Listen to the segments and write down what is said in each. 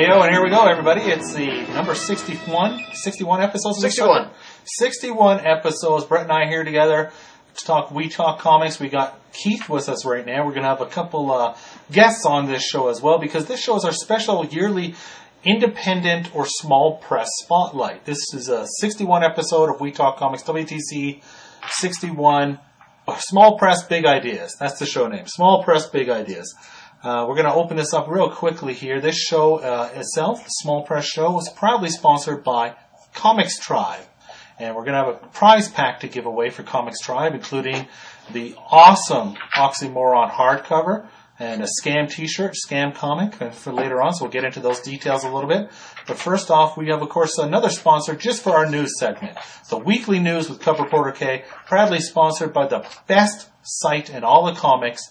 Heyo, and here we go, everybody. It's the number 61 episodes. 61. 61 episodes. Brett and I here together to talk We Talk Comics. We got Keith with us right now. We're going to have a couple guests on this show as well, because this show is our special yearly independent or small press spotlight. This is a 61 episode of We Talk Comics, WTC 61. Small Press, Big Ideas. That's the show name. Small Press, Big Ideas. We're going to open this up real quickly here. This show itself, the Small Press Show, was proudly sponsored by Comics Tribe. And we're going to have a prize pack to give away for Comics Tribe, including the awesome Oxymoron hardcover and a Scam t-shirt, Scam comic for later on. So we'll get into those details a little bit. But first off, we have, of course, another sponsor just for our news segment. The Weekly News with Cover Reporter K, proudly sponsored by the best site in all the comics,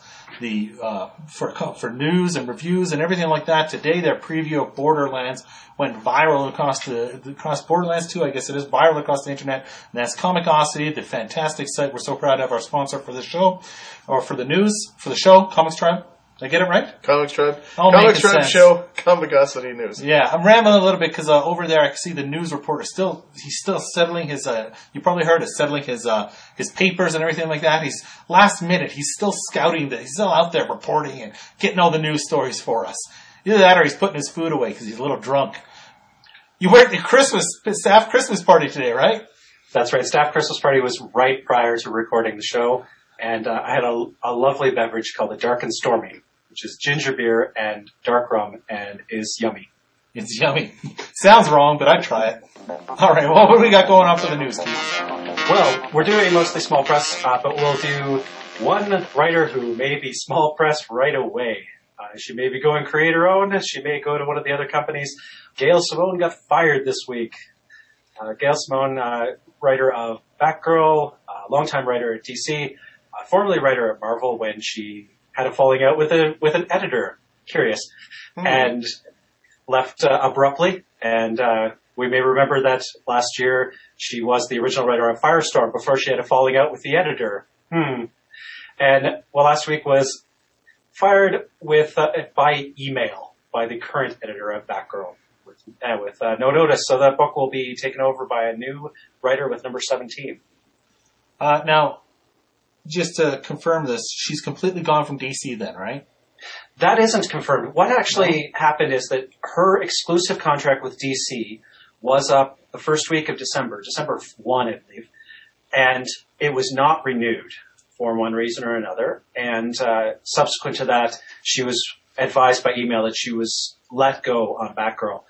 for news and reviews and everything like that. Today, their preview of Borderlands went viral across Borderlands 2, I guess it is, viral across the internet. And that's Comicosity, the fantastic site. We're so proud to have our sponsor for the show, or for the news, for the show, Comics Tribe. Did I get it right? Comics Tribe. Comics Tribe Show, Comicosity News. Yeah, I'm rambling a little bit because over there I can see the news reporter he's still settling his, you probably heard it, settling his papers and everything like that. He's last minute, he's still scouting, he's still out there reporting and getting all the news stories for us. Either that or he's putting his food away because he's a little drunk. You were at the staff Christmas party today, right? That's right. Staff Christmas party was right prior to recording the show. And I had a lovely beverage called the Dark and Stormy, which is ginger beer and dark rum, and is yummy. It's yummy. Sounds wrong, but I'd try it. All right, well, what do we got going on for the news, Keith? Well, we're doing mostly small press, but we'll do one writer who may be small press right away. She may be going creator-owned. She may go to one of the other companies. Gail Simone got fired this week. Gail Simone, writer of Batgirl, longtime writer at DC, formerly writer at Marvel when she had a falling out with an editor, Curious, and left abruptly. And we may remember that last year she was the original writer on Firestorm before she had a falling out with the editor. And last week was fired by email by the current editor of Batgirl with no notice. So that book will be taken over by a new writer with number 17. Now, just to confirm this, she's completely gone from DC then, right? That isn't confirmed. What actually happened is that her exclusive contract with DC was up the first week of December 1, I believe, and it was not renewed for one reason or another. And subsequent to that, she was advised by email that she was let go on Batgirl.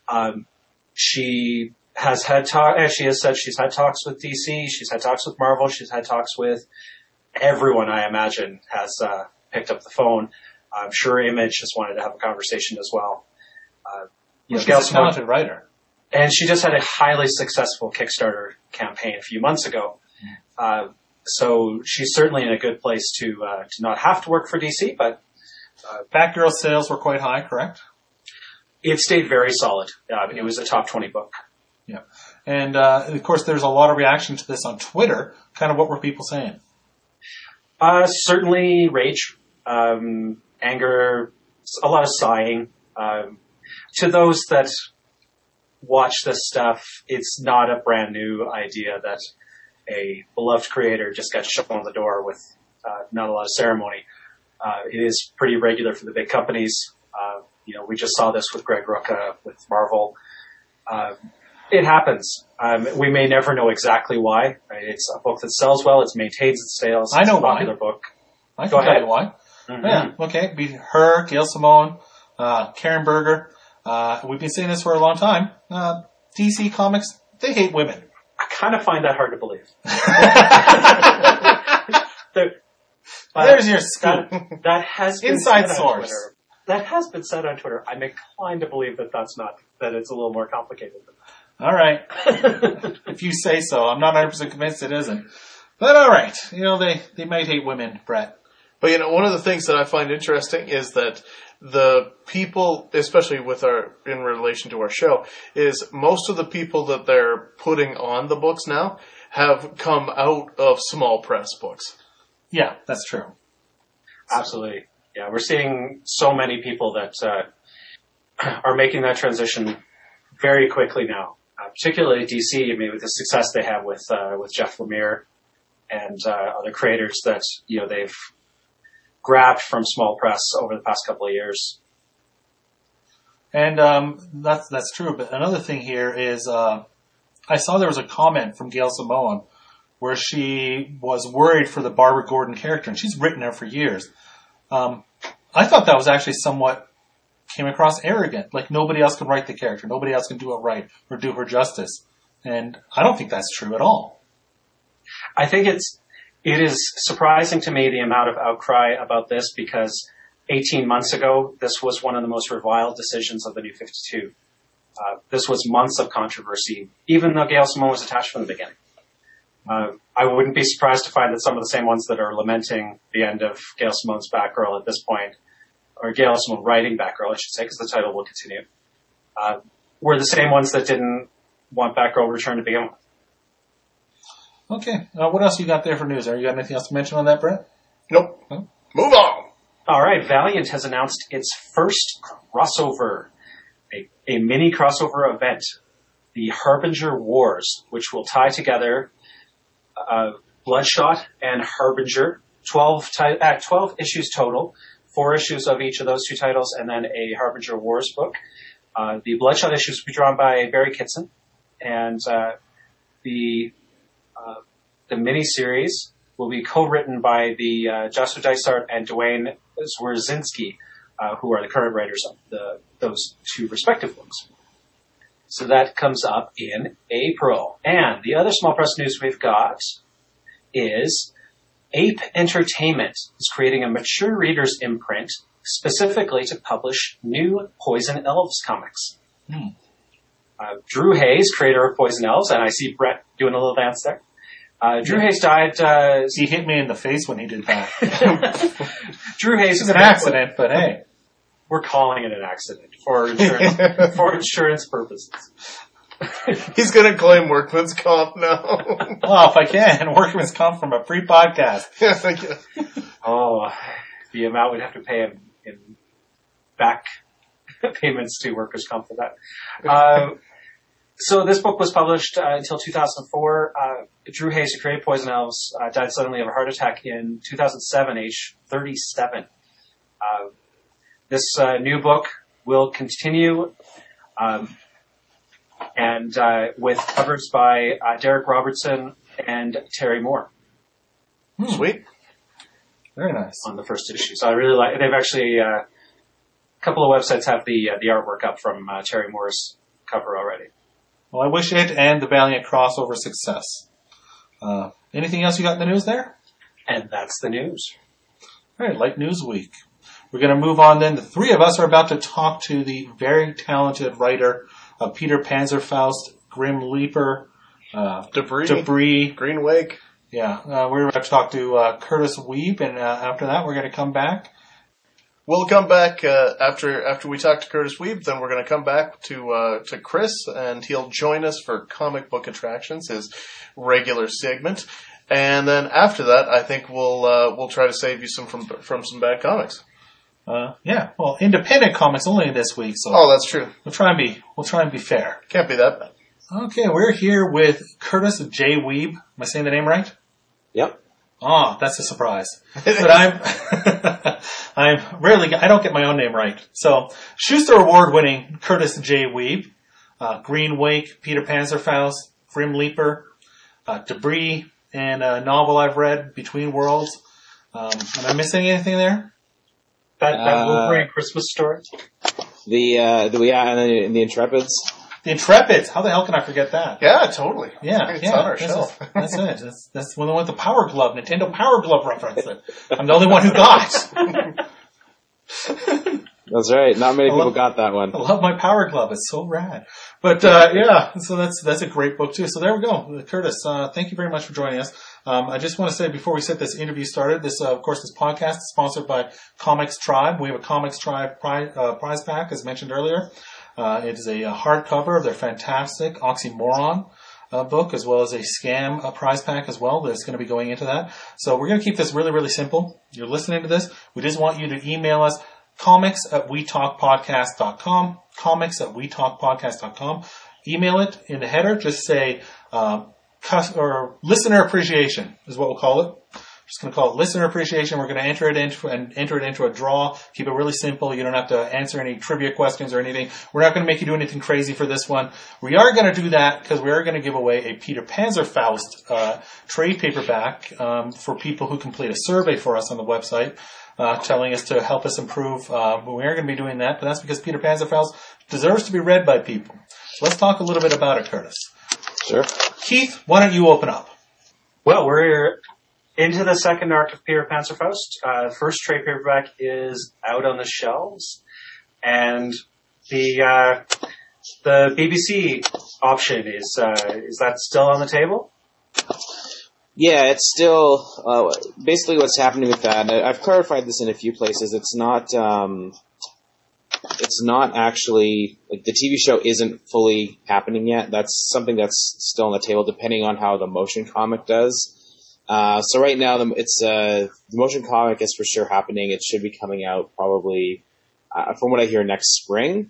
She has said she's had talks with DC, she's had talks with Marvel, she's had talks with everyone, I imagine, has picked up the phone. I'm sure Image just wanted to have a conversation as well. She's a talented writer. And she just had a highly successful Kickstarter campaign a few months ago. So she's certainly in a good place to not have to work for DC, but... Batgirl sales were quite high, correct? It stayed very solid. It was a top 20 book. Yeah. And, of course, there's a lot of reaction to this on Twitter. Kind of what were people saying? Certainly rage, anger, a lot of sighing. To those that watch this stuff, it's not a brand new idea that a beloved creator just got shown the door with not a lot of ceremony. It is pretty regular for the big companies. We just saw this with Greg Rucka with Marvel. It happens. We may never know exactly why. Right? It's a book that sells well. It maintains its sales. I know it's a popular book. I can tell you why. Mm-hmm. Yeah, okay. Be her, Gail Simone, Karen Berger. We've been saying this for a long time. DC Comics, they hate women. I kind of find that hard to believe. There's your scoop. That has been inside said source. On Twitter. That has been said on Twitter. I'm inclined to believe that that it's a little more complicated than that. All right. If you say so. I'm not 100% convinced it isn't. But all right. They might hate women, Brett. But one of the things that I find interesting is that the people, especially in relation to our show, is most of the people that they're putting on the books now have come out of small press books. Yeah, that's true. Absolutely. Yeah, we're seeing so many people that are making that transition very quickly now, particularly DC. I mean, with the success they have with Jeff Lemire and other creators that they've grabbed from small press over the past couple of years. And that's true. But another thing here is I saw there was a comment from Gail Simone where she was worried for the Barbara Gordon character, and she's written her for years. I thought that was actually somewhat came across arrogant, like nobody else can write the character, nobody else can do it right or do her justice. And I don't think that's true at all. I think it is surprising to me the amount of outcry about this, because 18 months ago, this was one of the most reviled decisions of the New 52. This was months of controversy, even though Gail Simone was attached from the beginning. I wouldn't be surprised to find that some of the same ones that are lamenting the end of Gail Simone's Batgirl at this point, or Gail Simone writing Batgirl, I should say, because the title will continue, were the same ones that didn't want Batgirl returned to begin with. Okay. What else you got there for news? Are you got anything else to mention on that, Brett? Nope. No? Move on. All right. Valiant has announced its first crossover, a mini crossover event, the Harbinger Wars, which will tie together Bloodshot and Harbinger, 12 issues total, 4 issues of each of those 2 titles, and then a Harbinger Wars book. The Bloodshot issues will be drawn by Barry Kitson, and the miniseries will be co-written by the Joshua Dysart and Dwayne Zwierzinski, who are the current writers of those 2 respective books. So that comes up in April. And the other small press news we've got is Ape Entertainment is creating a mature reader's imprint specifically to publish new Poison Elves comics. Drew Hayes, creator of Poison Elves, and I see Brett doing a little dance there. Drew Hayes died... he hit me in the face when he did that. Drew Hayes is an accident, but hey. We're calling it an accident for insurance purposes. He's going to claim workman's comp now. Well, if I can, workman's comp from a free podcast. Yeah, thank you. Oh, the amount we'd have to pay him in back payments to workers' comp for that. So this book was published until 2004. Drew Hayes, who created Poison Elves, died suddenly of a heart attack in 2007, age 37. This new book will continue, and with covers by Derek Robertson and Terry Moore. Sweet. Very nice. On the first issue. So I really like, they've actually, a couple of websites have the artwork up from Terry Moore's cover already. Well, I wish it and the Valiant crossover success. Anything else you got in the news there? And that's the news. All right, like News Week. We're going to move on then. The 3 of us are about to talk to the very talented writer of Peter Panzerfaust, Grim Leaper, Debris, Green Wake. Yeah, we're about to talk to Curtis Weeb, and after that we're going to come back. We'll come back after we talk to Curtis Weeb. Then we're going to come back to Chris, and he'll join us for Comic Book Attractions, his regular segment. And then after that, I think we'll try to save you some from some bad comics. Yeah, well, independent comics only this week, so that's true. We'll try and be fair. Can't be that bad. Okay, we're here with Curtis J. Weeb. Am I saying the name right? Yep. Oh, that's a surprise. But I don't get my own name right. So, Schuster Award-winning Curtis J. Weeb, Green Wake, Peter Panzerfaust, Grim Leaper, Debris, and a novel I've read, Between Worlds. Am I missing anything there? That Wolverine Christmas story? And then the Intrepids. The Intrepids. How the hell can I forget that? Yeah, totally. Yeah, it's on our shelf. That's it. That's when they went the Power Glove, Nintendo Power Glove reference that I'm the only one who got. That's right. Not many people got that one. I love my Power Glove. It's so rad. But yeah, so that's a great book too. So there we go. Curtis, thank you very much for joining us. I just want to say before we set this interview started, this podcast is sponsored by Comics Tribe. We have a Comics Tribe prize pack, as mentioned earlier. It is a hardcover of their fantastic Oxymoron book, as well as a scam prize pack as well that's going to be going into that. So we're going to keep this really, really simple. You're listening to this. We just want you to email us comics@wetalkpodcast.com, comics@wetalkpodcast.com. Email it in the header. Just say or listener appreciation is what we'll call it. Just going to call it listener appreciation. We're going to enter it into a draw. Keep it really simple. You don't have to answer any trivia questions or anything. We're not going to make you do anything crazy for this one. We are going to do that because we are going to give away a Peter Panzerfaust trade paperback for people who complete a survey for us on the website, telling us to help us improve. We are going to be doing that, but that's because Peter Panzerfaust deserves to be read by people. So let's talk a little bit about it, Curtis. Sure. Keith, why don't you open up? Well, we're into the second arc of Peter Panzerfaust. First trade paperback is out on the shelves, and the BBC option is that still on the table? Yeah, it's still basically what's happening with that. And I've clarified this in a few places. It's not actually like the TV show isn't fully happening yet. That's something that's still on the table, depending on how the motion comic does. So right now, the motion comic is for sure happening. It should be coming out probably, from what I hear, next spring.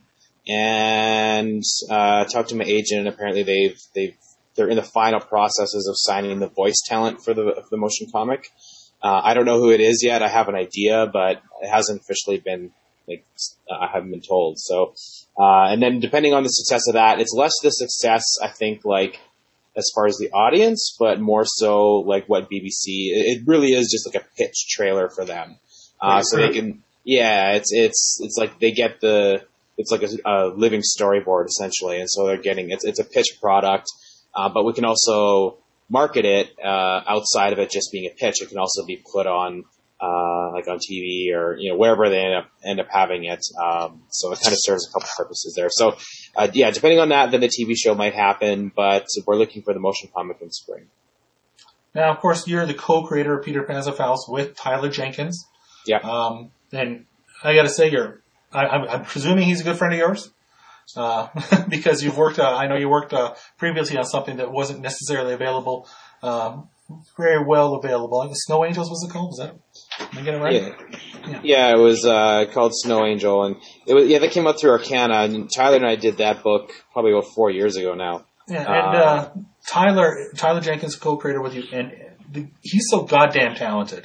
And I talked to my agent, and apparently they're in the final processes of signing the voice talent for the motion comic. I don't know who it is yet. I have an idea, but it hasn't officially been I haven't been told. So, and then depending on the success of that, it's less the success I think as far as the audience, but more so like what BBC. It really is just like a pitch trailer for them, so they can. Yeah, it's like they get it's like a living storyboard essentially, and so they're getting it's a pitch product, but we can also market it outside of it just being a pitch. It can also be put on like on TV or wherever they end up having it. So it kind of serves a couple purposes there. So yeah, depending on that, then the TV show might happen, but we're looking for the motion comic in spring. Now, of course, you're the co-creator of Peter Panzerfaust with Tyler Jenkins. Yeah. And I got to say, I'm presuming he's a good friend of yours. Because you've worked, I know you worked previously on something that wasn't necessarily available, very well available. I guess Snow Angels was it called? Was that? Am I getting it right? Yeah, it was called Snow Angel, and that came out through Arcana. And Tyler and I did that book probably about 4 years ago now. Yeah, and Tyler Jenkins, co-creator with you, and he's so goddamn talented.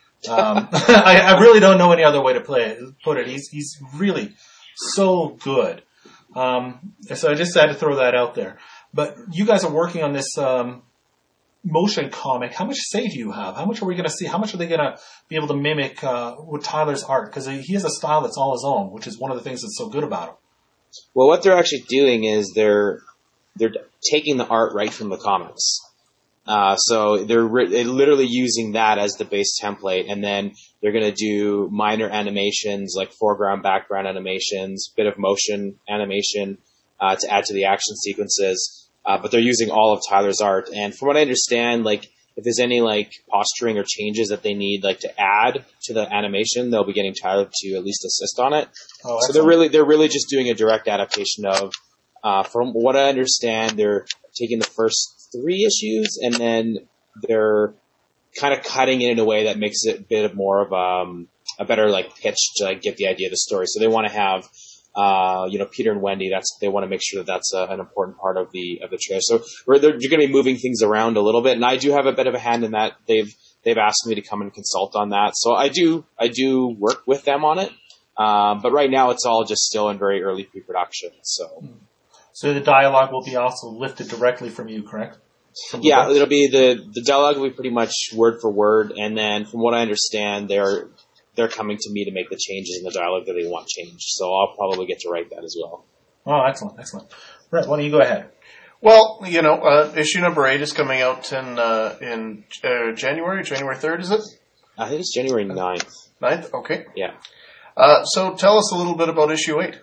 I really don't know any other way to put it. He's really so good. So I just had to throw that out there. But you guys are working on this motion comic. How much say do you have? How much are we going to see? How much are they going to be able to mimic with Tyler's art? Because he has a style that's all his own, which is one of the things that's so good about him. Well, what they're actually doing is they're taking the art right from the comics. So they're literally using that as the base template, and then they're going to do minor animations like foreground, background animations, bit of motion animation to add to the action sequences. But they're using all of Tyler's art, and from what I understand, if there's any posturing or changes that they need to add to the animation, they'll be getting Tyler to at least assist on it. Oh, so they're really just doing a direct adaptation of. From what I understand, they're taking the first 3 issues and then they're kind of cutting it in a way that makes it a bit more of a better pitch to get the idea of the story. So they want to have Peter and Wendy. They want to make sure that's an important part of the trailer. So they're going to be moving things around a little bit, and I do have a bit of a hand in that. They've asked me to come and consult on that, so I do work with them on it. But right now it's all just still in very early pre-production. So the dialogue will be also lifted directly from you, correct? Yeah, it'll be the dialogue will be pretty much word for word, and then from what I understand, they're coming to me to make the changes in the dialogue that they want changed. So I'll probably get to write that as well. Oh, excellent. Brett, why don't you go ahead? Well, issue number 8 is coming out in January 3rd, is it? I think it's January 9th. 9th? Okay. Yeah. So tell us a little bit about issue 8.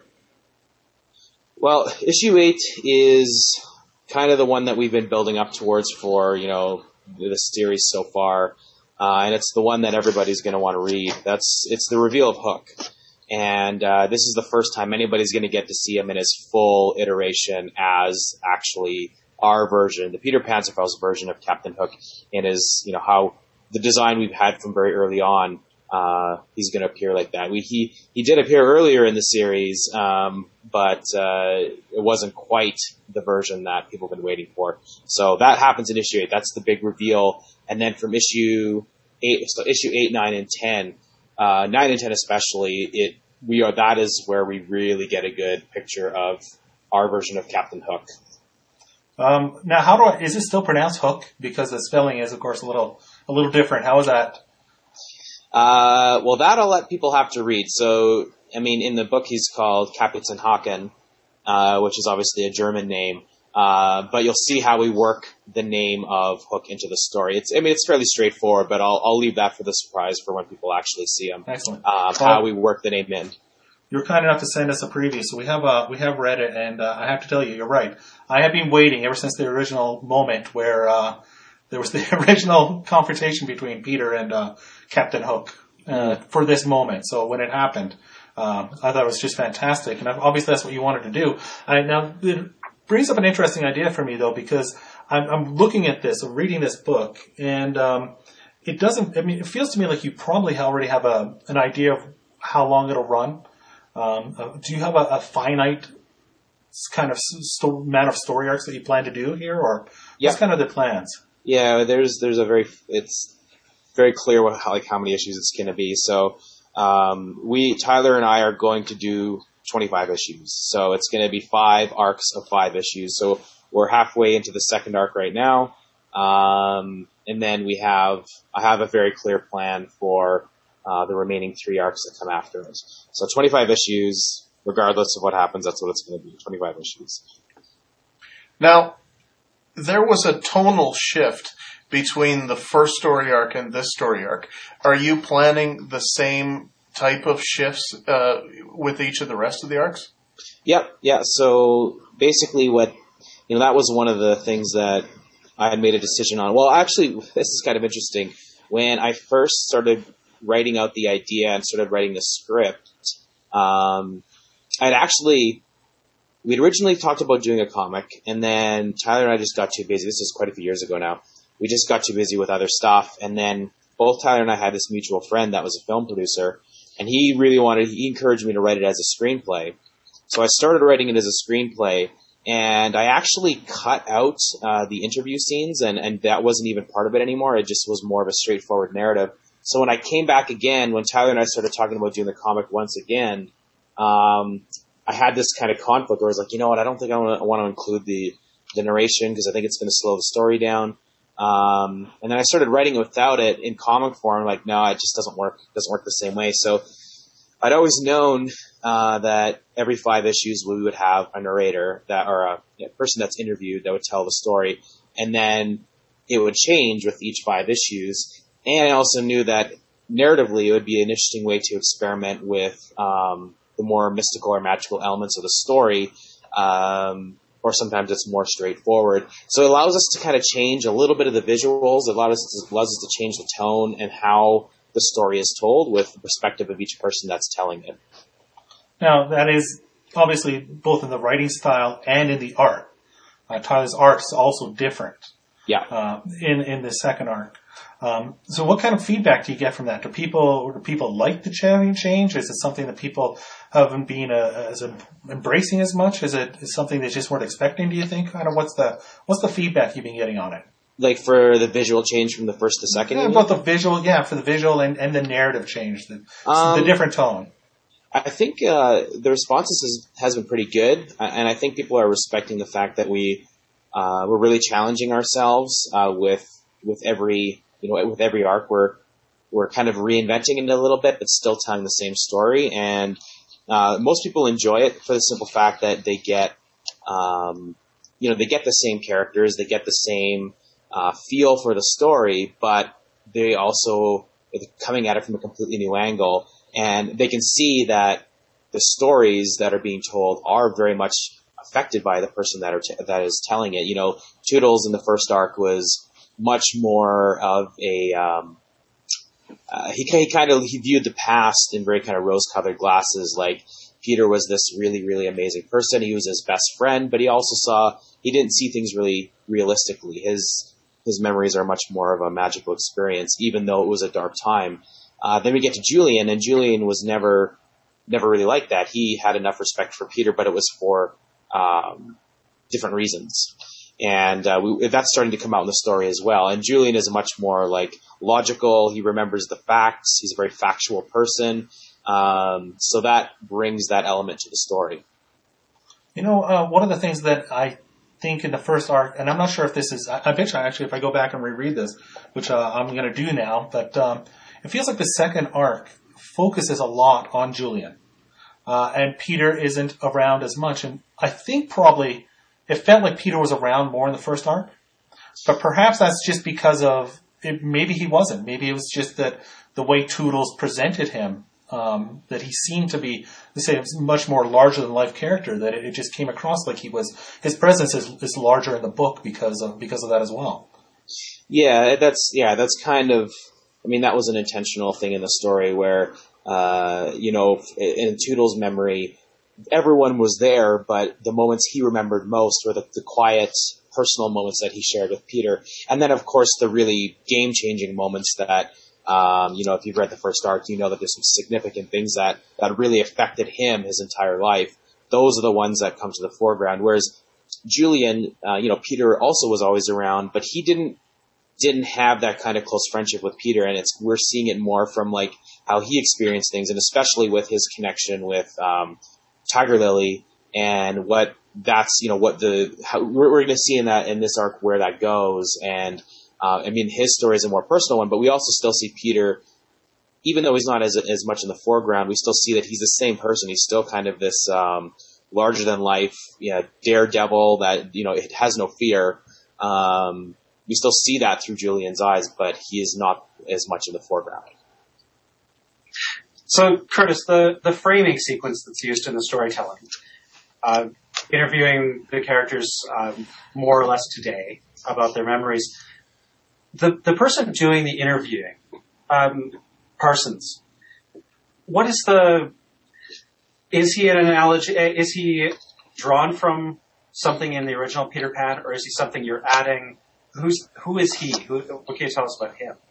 Well, issue 8 is kind of the one that we've been building up towards for, the series so far. And it's the one that everybody's going to want to read. It's the reveal of Hook. And this is the first time anybody's going to get to see him in his full iteration as actually our version, the Peter Panzerfaust version of Captain Hook, and how the design we've had from very early on he's going to appear like that. He did appear earlier in the series, but it wasn't quite the version that people have been waiting for. So that happens in issue 8. That's the big reveal. And then from issue 8, so issue 8, 9, and 10, 9 and 10 especially, that is where we really get a good picture of our version of Captain Hook. Now, is it still pronounced Hook? Because the spelling is, of course, a little different. How is that? Well, that I'll let people have to read. So, I mean, in the book he's called Kapitan Haken, which is obviously a German name. But you'll see how we work the name of Hook into the story. It's fairly straightforward, but I'll leave that for the surprise for when people actually see him. Excellent. How we work the name in. You're kind enough to send us a preview, so we have read it, and I have to tell you, you're right. I have been waiting ever since the original moment where there was the original confrontation between Peter and Captain Hook for this moment. So when it happened, I thought it was just fantastic, and obviously that's what you wanted to do. Now, it brings up an interesting idea for me, though, because I'm looking at this, I'm reading this book, and it doesn't. I mean, it feels to me like you probably already have an idea of how long it'll run. Do you have a finite kind of amount of story arcs that you plan to do here, or what's kind of the plans? Yeah, it's very clear how many issues it's going to be. So Tyler and I are going to do 25 issues. So it's going to be 5 arcs of 5 issues. So we're halfway into the second arc right now, and then I have a very clear plan for the remaining 3 arcs that come after it. So 25 issues, regardless of what happens, that's what it's going to be, 25 issues. Now, there was a tonal shift between the first story arc and this story arc. Are you planning the same type of shifts with each of the rest of the arcs? Yep, yeah. So basically that was one of the things that I had made a decision on. Well, actually, this is kind of interesting. When I first started writing out the idea and started writing the script, we'd originally talked about doing a comic, and then Tyler and I just got too busy. This is quite a few years ago now. We just got too busy with other stuff, and then both Tyler and I had this mutual friend that was a film producer, and he encouraged me to write it as a screenplay. So I started writing it as a screenplay, and I actually cut out the interview scenes, and that wasn't even part of it anymore. It just was more of a straightforward narrative. So when I came back again, when Tyler and I started talking about doing the comic once again, I had this kind of conflict where I was like, you know what, I don't think I want to include the narration because I think it's going to slow the story down. And then I started writing it without it in comic form. Like, no, it just doesn't work. It doesn't work the same way. So I'd always known that every 5 issues we would have a narrator or a person that's interviewed that would tell the story, and then it would change with each 5 issues. And I also knew that narratively it would be an interesting way to experiment with the more mystical or magical elements of the story, or sometimes it's more straightforward. So it allows us to kind of change a little bit of the visuals. It allows us to change the tone and how the story is told with the perspective of each person that's telling it. Now, that is obviously both in the writing style and in the art. Tyler's art's also different. Yeah. In the second arc. So what kind of feedback do you get from that? Do people like the change? Is it something that people haven't been as embracing as much? Is it something they just weren't expecting, do you think? Kind of what's the feedback you've been getting on it? Like for the visual change from the first to second? Yeah, about the visual, for the visual and the narrative change, the different tone. I think the responses has been pretty good, and I think people are respecting the fact that we're really challenging ourselves with every arc. We're kind of reinventing it a little bit, but still telling the same story. And most people enjoy it for the simple fact that they get the same characters, they get the same feel for the story, but they also are coming at it from a completely new angle. And they can see that the stories that are being told are very much affected by the person that is telling it. You know, Toodles in the first arc was much more of a he viewed the past in very kind of rose-colored glasses. Like Peter was this really, really amazing person. He was his best friend, but he didn't see things really realistically. His memories are much more of a magical experience, even though it was a dark time. Then we get to Julian, and Julian was never really like that. He had enough respect for Peter, but it was for different reasons. And that's starting to come out in the story as well. And Julian is much more like logical. He remembers the facts. He's a very factual person. So that brings that element to the story. One of the things that I think in the first arc, and I'm not sure if this is, I bet you actually if I go back and reread this, which I'm going to do now, but it feels like the second arc focuses a lot on Julian. And Peter isn't around as much. And I think probably it felt like Peter was around more in the first arc. But perhaps that's just because of, maybe he wasn't. Maybe it was just that the way Toodles presented him, that he seemed to be, let's say, a much more larger than life character, that it just came across like his presence is larger in the book because of that as well. Yeah, that's kind of, that was an intentional thing in the story where, in Toodles' memory, everyone was there, but the moments he remembered most were the quiet, personal moments that he shared with Peter. And then, of course, the really game-changing moments that, if you've read the first arc, you know that there's some significant things that really affected him his entire life. Those are the ones that come to the foreground. Whereas Julian, Peter also was always around, but he didn't have that kind of close friendship with Peter, and we're seeing it more from like how he experienced things, and especially with his connection with Tiger Lily, and what that's we're going to see in this arc where that goes. And his story is a more personal one, but we also still see Peter, even though he's not as much in the foreground, we still see that he's the same person. He's still kind of this larger than life, daredevil that it has no fear. We still see that through Julian's eyes, but he is not as much in the foreground. So, Curtis, the framing sequence that's used in the storytelling, interviewing the characters more or less today about their memories, the person doing the interviewing, Parsons, what is is he an analogy? Is he drawn from something in the original Peter Pan, or is he something you're adding? Who is he? What can you tell us about him?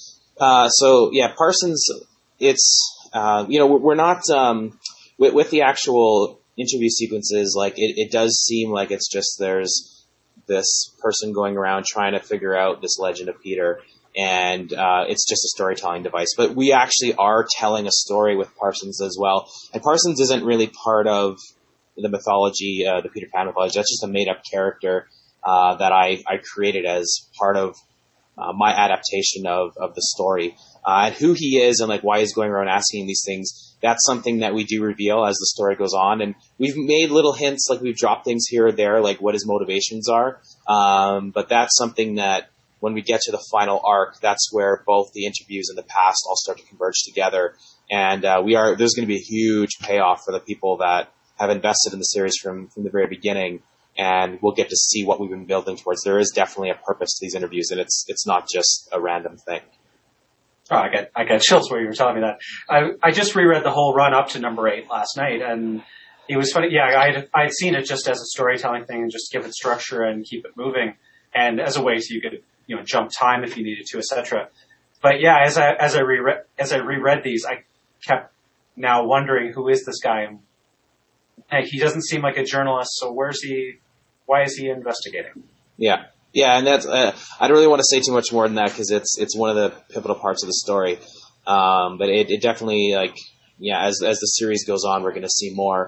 Parsons, it's, we're not, with the actual interview sequences, like it does seem like it's just there's this person going around trying to figure out this legend of Peter, and it's just a storytelling device. But we actually are telling a story with Parsons as well. And Parsons isn't really part of the mythology, the Peter Pan mythology. That's just a made-up character that I created as part of my adaptation of the story. And who he is and like why he's going around asking these things, that's something that we do reveal as the story goes on. And we've made little hints, like we've dropped things here or there, like what his motivations are. But that's something that when we get to the final arc, that's where both the interviews and the past all start to converge together. And there's going to be a huge payoff for the people that have invested in the series from the very beginning. And we'll get to see what we've been building towards. There is definitely a purpose to these interviews, and it's not just a random thing. Oh, I got chills where you were telling me that. I just reread the whole run up to number 8 last night, and it was funny. Yeah, I'd seen it just as a storytelling thing and just give it structure and keep it moving, and as a way so you could jump time if you needed to, etc. But yeah, as I reread these, I kept now wondering, who is this guy? And he doesn't seem like a journalist, so why is he investigating? Yeah, and that's I don't really want to say too much more than that because it's one of the pivotal parts of the story. But it definitely as the series goes on, we're going to see more.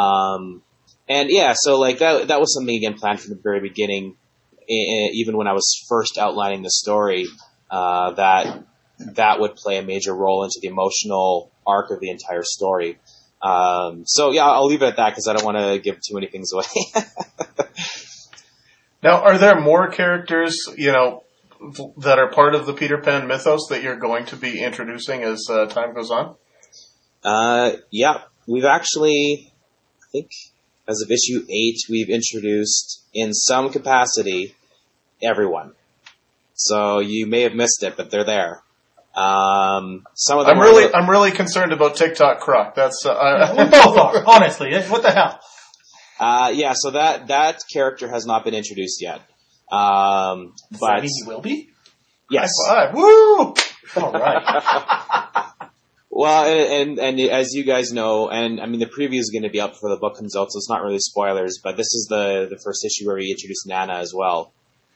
So like that was something again planned from the very beginning. Even when I was first outlining the story, that would play a major role into the emotional arc of the entire story. I'll leave it at that because I don't want to give too many things away. Now, are there more characters, that are part of the Peter Pan mythos that you're going to be introducing as time goes on? We've actually, I think, as of issue 8, we've introduced in some capacity everyone. So you may have missed it, but they're there. Some of them I'm really concerned about TikTok Croc. That's we both are, honestly. What the hell? So that character has not been introduced yet. Does that mean he will be? Yes. High five. Woo! All right. Well, and as you guys know, and I mean the preview is going to be up before the book comes out, so it's not really spoilers. But this is the first issue where we introduce Nana as well,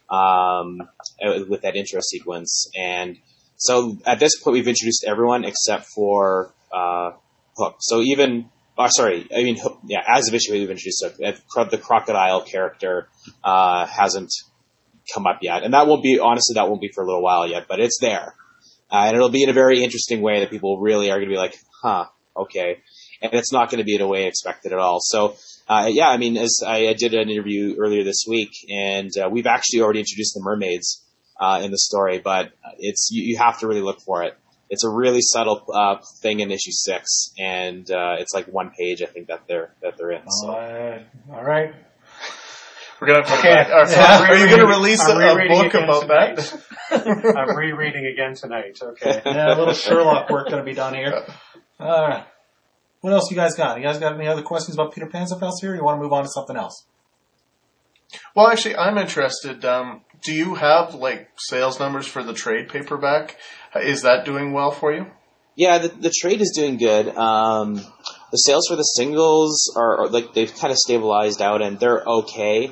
with that intro sequence. And so at this point, we've introduced everyone except for Hook. So even, as of issue, we've introduced Hook. The crocodile character hasn't come up yet, and that won't be for a little while yet, but it's there. And it'll be in a very interesting way that people really are going to be like, huh, okay. And it's not going to be in a way expected at all. So, I mean, as I did an interview earlier this week, and we've actually already introduced the mermaids in the story, but you have to really look for it. It's a really subtle thing in issue 6, and it's like one page, I think, that they're in. So. All right. We're gonna have to Are you going to release a book about that? I'm rereading again tonight. Okay. Yeah, a little Sherlock work going to be done here. All right. What else you guys got? You guys got any other questions about Peter Panzerfaust here, or you want to move on to something else? Well, actually, I'm interested. Do you have sales numbers for the trade paperback? Is that doing well for you? Yeah, the trade is doing good. The sales for the singles are they've kind of stabilized out, and they're okay.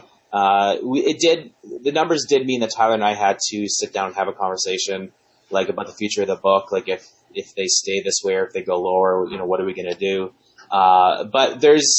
The numbers did mean that Tyler and I had to sit down and have a conversation, about the future of the book, if they stay this way or if they go lower, what are we going to do? But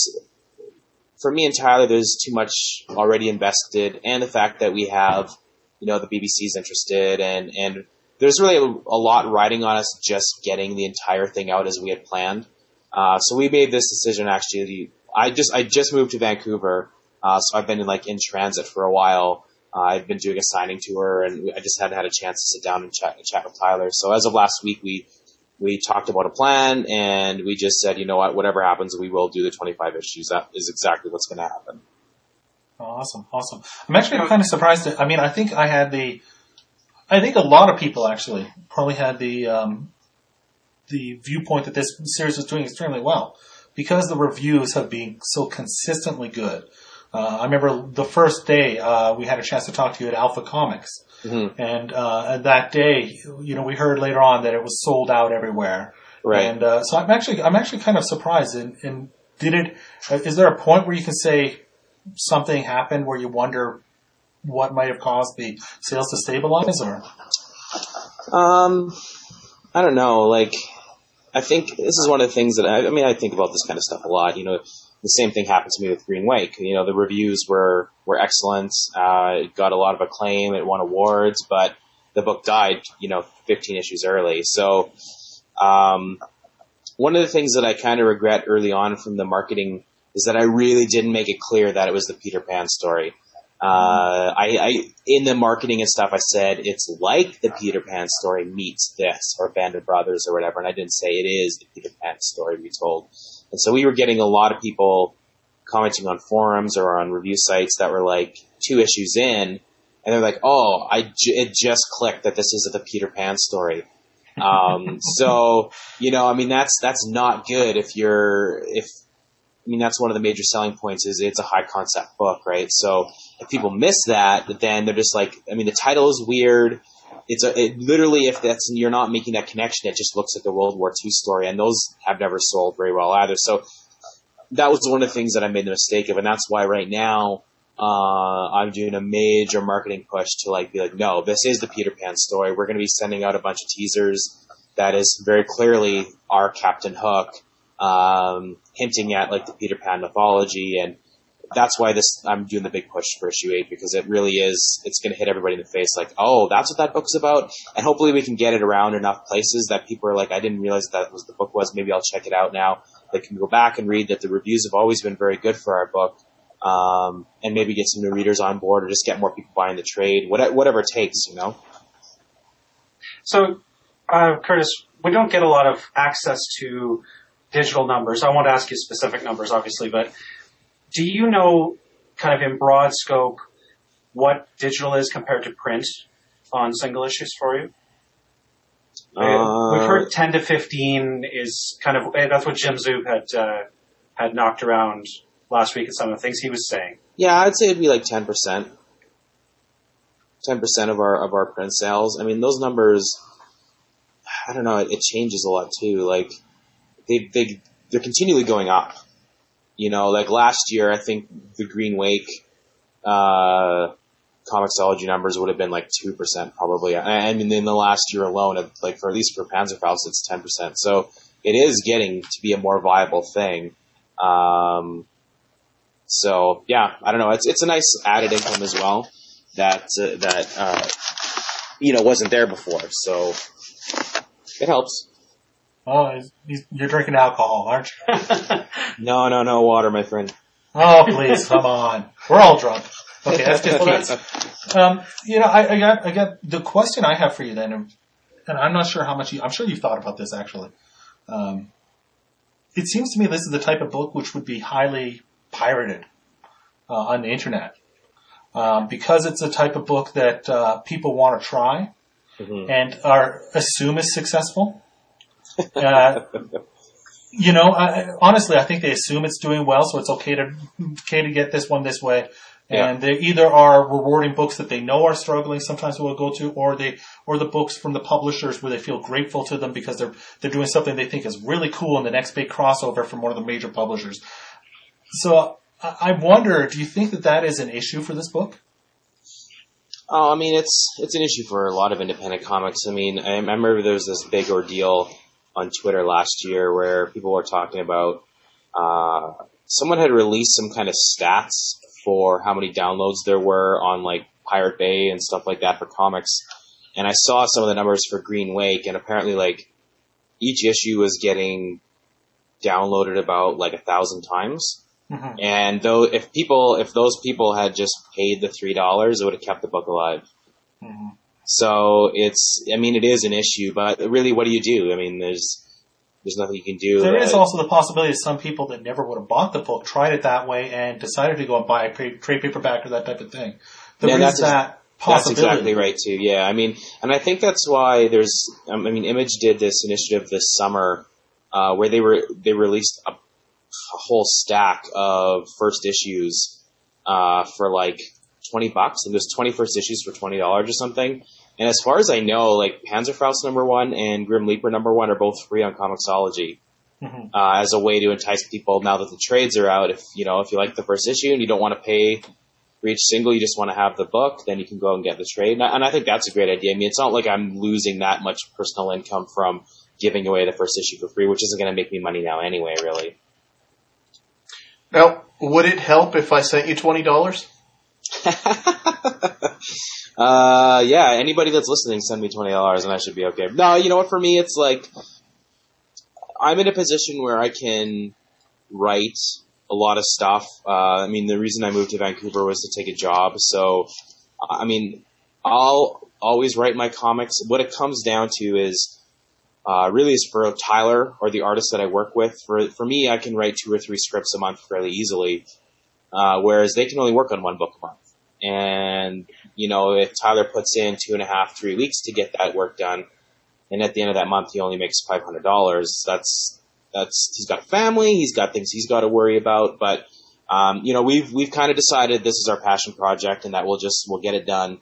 for me and Tyler, there's too much already invested, and the fact that we have, the BBC's interested, and there's really a lot riding on us just getting the entire thing out as we had planned. So we made this decision actually. I just moved to Vancouver. So I've been in transit for a while. I've been doing a signing tour, and I just hadn't had a chance to sit down and chat with Tyler. So as of last week, we talked about a plan, and we just said, you know what, whatever happens, we will do the 25 issues. That is exactly what's going to happen. Awesome. I'm actually kind of surprised. I mean, I think a lot of people actually probably had the viewpoint that this series was doing extremely well because the reviews have been so consistently good. I remember the first day we had a chance to talk to you at Alpha Comics, and that day, we heard later on that it was sold out everywhere. Right. And so I'm actually kind of surprised. And is there a point where you can say something happened where you wonder what might have caused the sales to stabilize, or? I don't know. I think this is one of the things that I think about this kind of stuff a lot. The same thing happened to me with Green Wake. The reviews were excellent. It got a lot of acclaim. It won awards, but the book died, 15 issues early. So, one of the things that I kind of regret early on from the marketing is that I really didn't make it clear that it was the Peter Pan story. I in the marketing and stuff, I said it's like the Peter Pan story meets this, or Band of Brothers, or whatever, and I didn't say it is the Peter Pan story retold. And so we were getting a lot of people commenting on forums or on review sites that were 2 issues in, and they're like, "Oh, it just clicked that this is the Peter Pan story." So that's not good. That's one of the major selling points is it's a high concept book, right? So if people miss that, then they're just the title is weird. Literally, if you're not making that connection, it just looks like a World War II story, and those have never sold very well either. So that was one of the things that I made the mistake of, and that's why right now I'm doing a major marketing push to be no, this is the Peter Pan story. We're going to be sending out a bunch of teasers that is very clearly our Captain Hook, hinting at the Peter Pan mythology, and that's why I'm doing the big push for issue 8, because it really is, it's going to hit everybody in the face oh, that's what that book's about, and hopefully we can get it around enough places that people are I didn't realize that was the book was, maybe I'll check it out now. They can go back and read that the reviews have always been very good for our book, and maybe get some new readers on board, or just get more people buying the trade, whatever it takes, So, Curtis, we don't get a lot of access to digital numbers. I won't ask you specific numbers, obviously, but do you know, kind of in broad scope, what digital is compared to print on single issues for you? We've heard 10 to 15 is kind of, that's what Jim Zub had knocked around last week at some of the things he was saying. Yeah, I'd say it'd be 10%. 10% of our print sales. Those numbers, I don't know, it changes a lot too. Like they're continually going up. You know, like last year, I think the Green Wake Comixology numbers would have been like 2% probably. I mean, in the last year alone, like for at least for Panzerfaust, it's 10%. So it is getting to be a more viable thing. So yeah, I don't know. It's a nice added income as well that wasn't there before. So it helps. Oh, you're drinking alcohol, aren't you? No, water, my friend. Oh, please, come on. We're all drunk. Okay, that's good. Well, I got the question I have for you then, and I'm not sure how much I'm sure you've thought about this actually. It seems to me this is the type of book which would be highly pirated on the internet because it's a type of book that people want to try and assume is successful. Honestly, I think they assume it's doing well, so it's okay to get this one this way. And they either are rewarding books that they know are struggling, sometimes we'll go to, or the books from the publishers where they feel grateful to them because they're doing something they think is really cool in the next big crossover from one of the major publishers. So I wonder, do you think that is an issue for this book? Oh, I mean, it's an issue for a lot of independent comics. I mean, I remember there was this big ordeal on Twitter last year where people were talking about someone had released some kind of stats for how many downloads there were on like Pirate Bay and stuff like that for comics. And I saw some of the numbers for Green Wake, and apparently like each issue was getting downloaded about like 1,000 times. Mm-hmm. And though if those people had just paid the $3, it would have kept the book alive. Mm-hmm. So it is an issue, but really what do you do? I mean, there's nothing you can do. There is also the possibility of some people that never would have bought the book tried it that way and decided to go and buy a trade paperback or that type of thing. That's exactly right too. Yeah, I mean, and I think that's why Image did this initiative this summer where they released a whole stack of first issues for like $20, and there's 20 first issues for $20 or something. And as far as I know, like Panzerfaust #1 and Grim Leaper #1 are both free on Comixology as a way to entice people now that the trades are out. If you like the first issue and you don't want to pay for each single, you just want to have the book, then you can go and get the trade. And I think that's a great idea. I mean, it's not like I'm losing that much personal income from giving away the first issue for free, which isn't going to make me money now anyway, really. Now, would it help if I sent you $20? Yeah, anybody that's listening, send me $20 and I should be okay. No, you know what, for me, it's like, I'm in a position where I can write a lot of stuff. I mean, the reason I moved to Vancouver was to take a job, so, I mean, I'll always write my comics. What it comes down to is, really is for Tyler or the artist that I work with. For me, I can write 2 or 3 scripts a month fairly easily, whereas they can only work on 1 book a month. And, if Tyler puts in 2.5, 3 weeks to get that work done, and at the end of that month he only makes $500, that's he's got a family, he's got things he's got to worry about, but, we've kind of decided this is our passion project and that we'll get it done.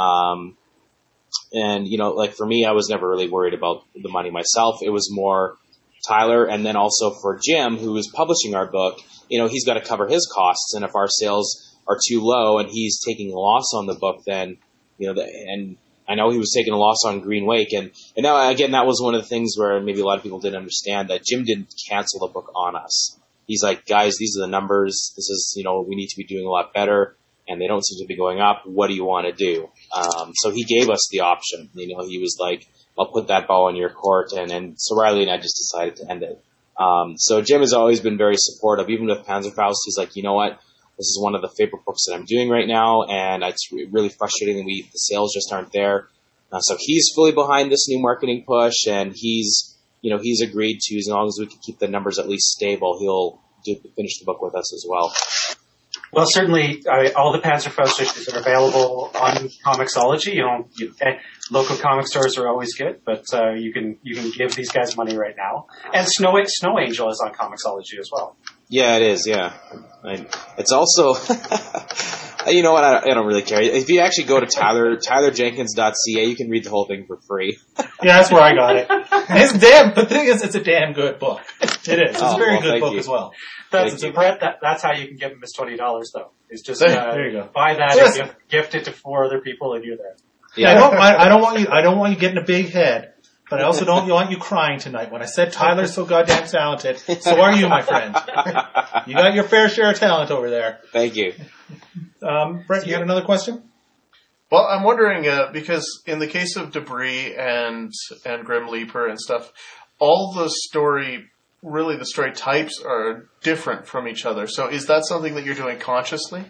And, like for me, I was never really worried about the money myself. It was more Tyler, and then also for Jim, who is publishing our book, he's got to cover his costs, and if our sales are too low and he's taking a loss on the book, then, and I know he was taking a loss on Green Wake, and now, again, that was one of the things where maybe a lot of people didn't understand that Jim didn't cancel the book on us. He's like, guys, these are the numbers. This is, we need to be doing a lot better, and they don't seem to be going up. What do you want to do? So he gave us the option. He was like, I'll put that ball in your court, and so Riley and I just decided to end it. So Jim has always been very supportive. Even with Panzerfaust, he's like, you know what? This is one of the favorite books that I'm doing right now, and it's really frustrating that the sales just aren't there. So he's fully behind this new marketing push, and he's agreed to, as long as we can keep the numbers at least stable, he'll finish the book with us as well. Well, certainly, all the Panzerfaust issues are available on Comixology. Local comic stores are always good, but you can give these guys money right now. And Snow Angel is on Comixology as well. Yeah, it is. Yeah, it's also You know what? I don't really care. If you actually go to tylerjenkins.ca, you can read the whole thing for free. Yeah, that's where I got it. The thing is, it's a damn good book. It is. It's a very good book as well. Brett, that's how you can give him his $20 though. Is just there you go. Buy that and gift it to 4 other people, and you're there. Yeah, I don't want you getting a big head, but I also don't want you crying tonight. When I said Tyler's so goddamn talented, so are you, my friend. You got your fair share of talent over there. Thank you. Brett, you had another question? Well, I'm wondering, because in the case of Debris and Grim Leaper and stuff, all the story types are different from each other. So is that something that you're doing consciously?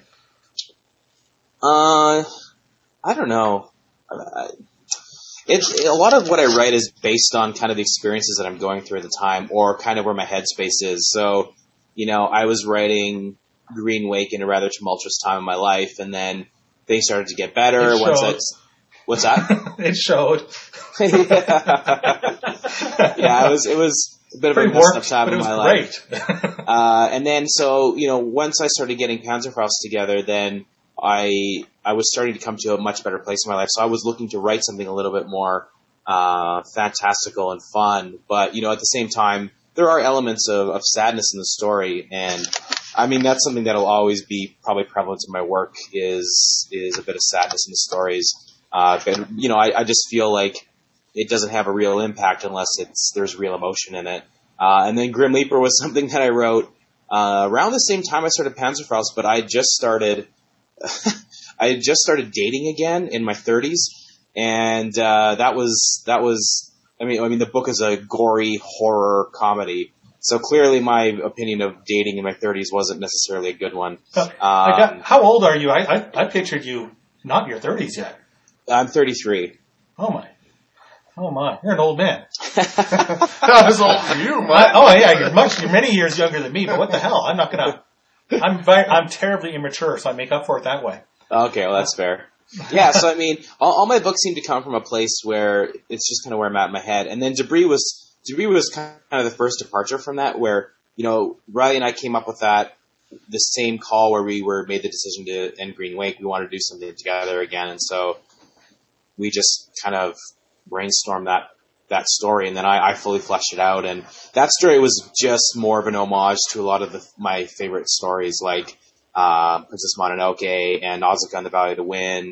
I don't know. It's a lot of what I write is based on kind of the experiences that I'm going through at the time, or kind of where my headspace is. So, I was writing Green Wake in a rather tumultuous time in my life, and then things started to get better. What's that? It showed. Yeah, it was a bit of a messed up time in my life. And then, so, once I started getting Panzerfaust together, then I was starting to come to a much better place in my life. So I was looking to write something a little bit more fantastical and fun. But, at the same time, there are elements of sadness in the story. And, I mean, that's something that'll always be probably prevalent in my work is a bit of sadness in the stories. But, I just feel like it doesn't have a real impact unless there's real emotion in it. And then Grim Leaper was something that I wrote around the same time I started Panzerfaust, but I had just started dating again in my 30s, and that was. I mean, the book is a gory horror comedy, so clearly my opinion of dating in my 30s wasn't necessarily a good one. How old are you? I pictured you not in your 30s yet. I'm 33. Oh my! You're an old man. Not as old as you, Mike. You're many years younger than me. But what the hell? I'm terribly immature, so I make up for it that way. Okay, well that's fair. Yeah, so I mean, all my books seem to come from a place where it's just kind of where I'm at in my head. And then Debris was kind of the first departure from that, where Riley and I came up with the same call where we made the decision to end Green Wake. We wanted to do something together again, and so we just kind of brainstormed that story, and then I fully fleshed it out. And that story was just more of an homage to a lot of my favorite stories, like Princess Mononoke and Nausicaa and the Valley of the Wind.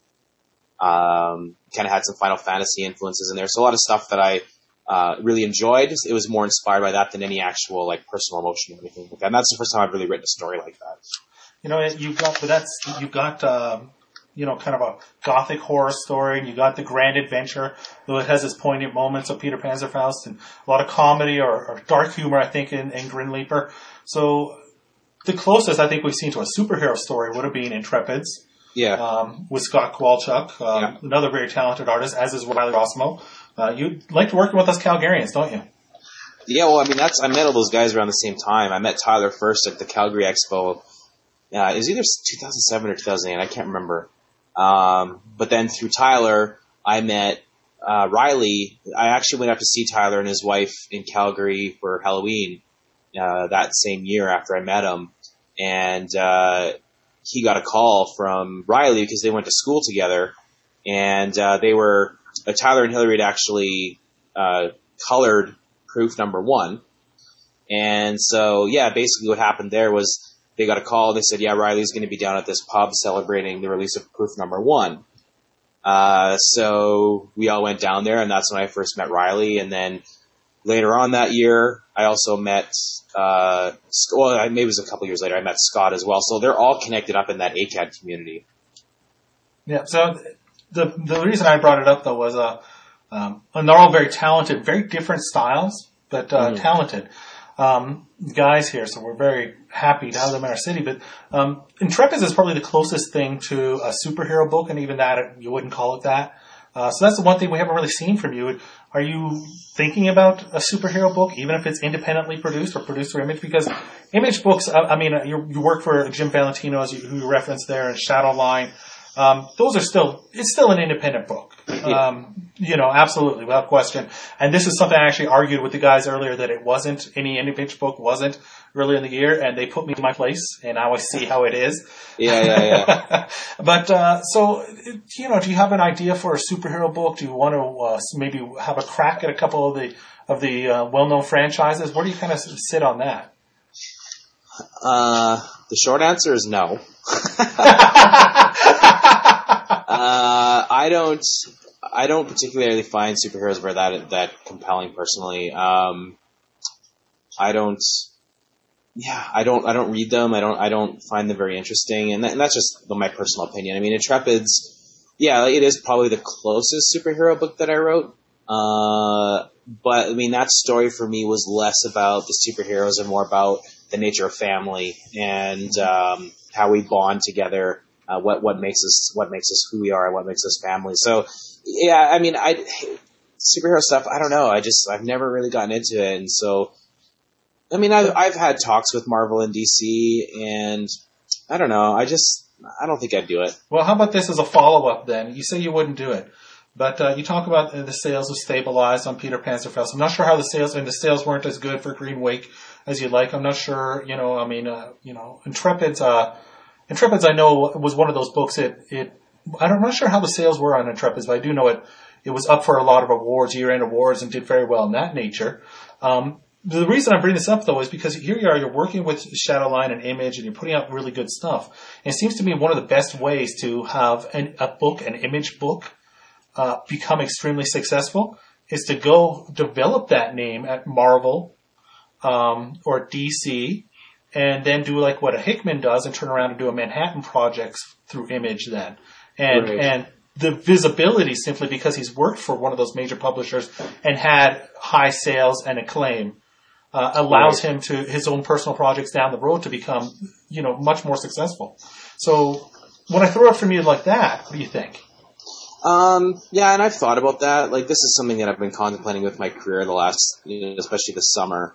Kind of had some Final Fantasy influences in there, so a lot of stuff that I really enjoyed. It was more inspired by that than any actual personal emotion or anything like that. And that's the first time I've really written a story like that. You've got kind of a gothic horror story, and you got the grand adventure, though it has its poignant moments of Peter Panzerfaust, and a lot of comedy or dark humor, I think, in Grim Leaper. So the closest I think we've seen to a superhero story would have been Intrepids. Yeah. With Scott Kowalchuk, another very talented artist, as is Riley Rossmo. You liked working with us Calgarians, don't you? Yeah, well, I mean, I met all those guys around the same time. I met Tyler first at the Calgary Expo. It was either 2007 or 2008, I can't remember. But then through Tyler, I met Riley. I actually went out to see Tyler and his wife in Calgary for Halloween that same year after I met him. And he got a call from Riley because they went to school together. And they were Tyler and Hillary had actually colored proof number 1. And so, yeah, basically what happened there was they got a call. They said, yeah, Riley's going to be down at this pub celebrating the release of proof number 1. So we all went down there, and that's when I first met Riley. And then later on that year, I also met, maybe it was a couple years later, I met Scott as well. So they're all connected up in that ACAD community. Yeah, so the reason I brought it up, though, was and they're all very talented, very different styles, but talented guys here. So we're very happy to have them in our city. But Intrepids is probably the closest thing to a superhero book, and even that, you wouldn't call it that. So that's the one thing we haven't really seen from you. Are you thinking about a superhero book, even if it's independently produced or produced through Image? Because Image books, you work for Jim Valentino, who you referenced there, and Shadowline. It's still an independent book. Absolutely, without question. And this is something I actually argued with the guys earlier, that it wasn't, any indie book wasn't earlier in the year, and they put me in my place, and now I see how it is. Yeah. But, do you have an idea for a superhero book? Do you want to maybe have a crack at a couple of the well-known franchises? Where do you kind of sit on that? The short answer is no. I don't particularly find superheroes were that compelling personally. I don't read them. I don't find them very interesting, and that's just my personal opinion. I mean, Intrepids, it is probably the closest superhero book that I wrote. But I mean, that story for me was less about the superheroes and more about the nature of family and how we bond together. What makes us who we are, and what makes us family. So, I mean, superhero stuff, I don't know. I've never really gotten into it, and so, I mean, I've had talks with Marvel and DC, and I don't know. I don't think I'd do it. Well, how about this as a follow-up then? You say you wouldn't do it, but you talk about the sales have stabilized on Peter Panzerfaust. I'm not sure how the sales weren't as good for Green Wake as you'd like. I'm not sure, Intrepids, I know, was one of those books. I'm not sure how the sales were on Intrepids, but I do know it was up for a lot of awards, year-end awards, and did very well in that nature. The reason I bring this up, though, is because here you are, you're working with Shadowline and Image, and you're putting out really good stuff. And it seems to me one of the best ways to have an Image book, become extremely successful is to go develop that name at Marvel, or DC, and then do like what a Hickman does and turn around and do a Manhattan Project through Image then. And the visibility, simply because he's worked for one of those major publishers and had high sales and acclaim, allows him to his own personal projects down the road to become, much more successful. So when I throw it from you like that, what do you think? And I've thought about that. Like, this is something that I've been contemplating with my career the last, especially this summer.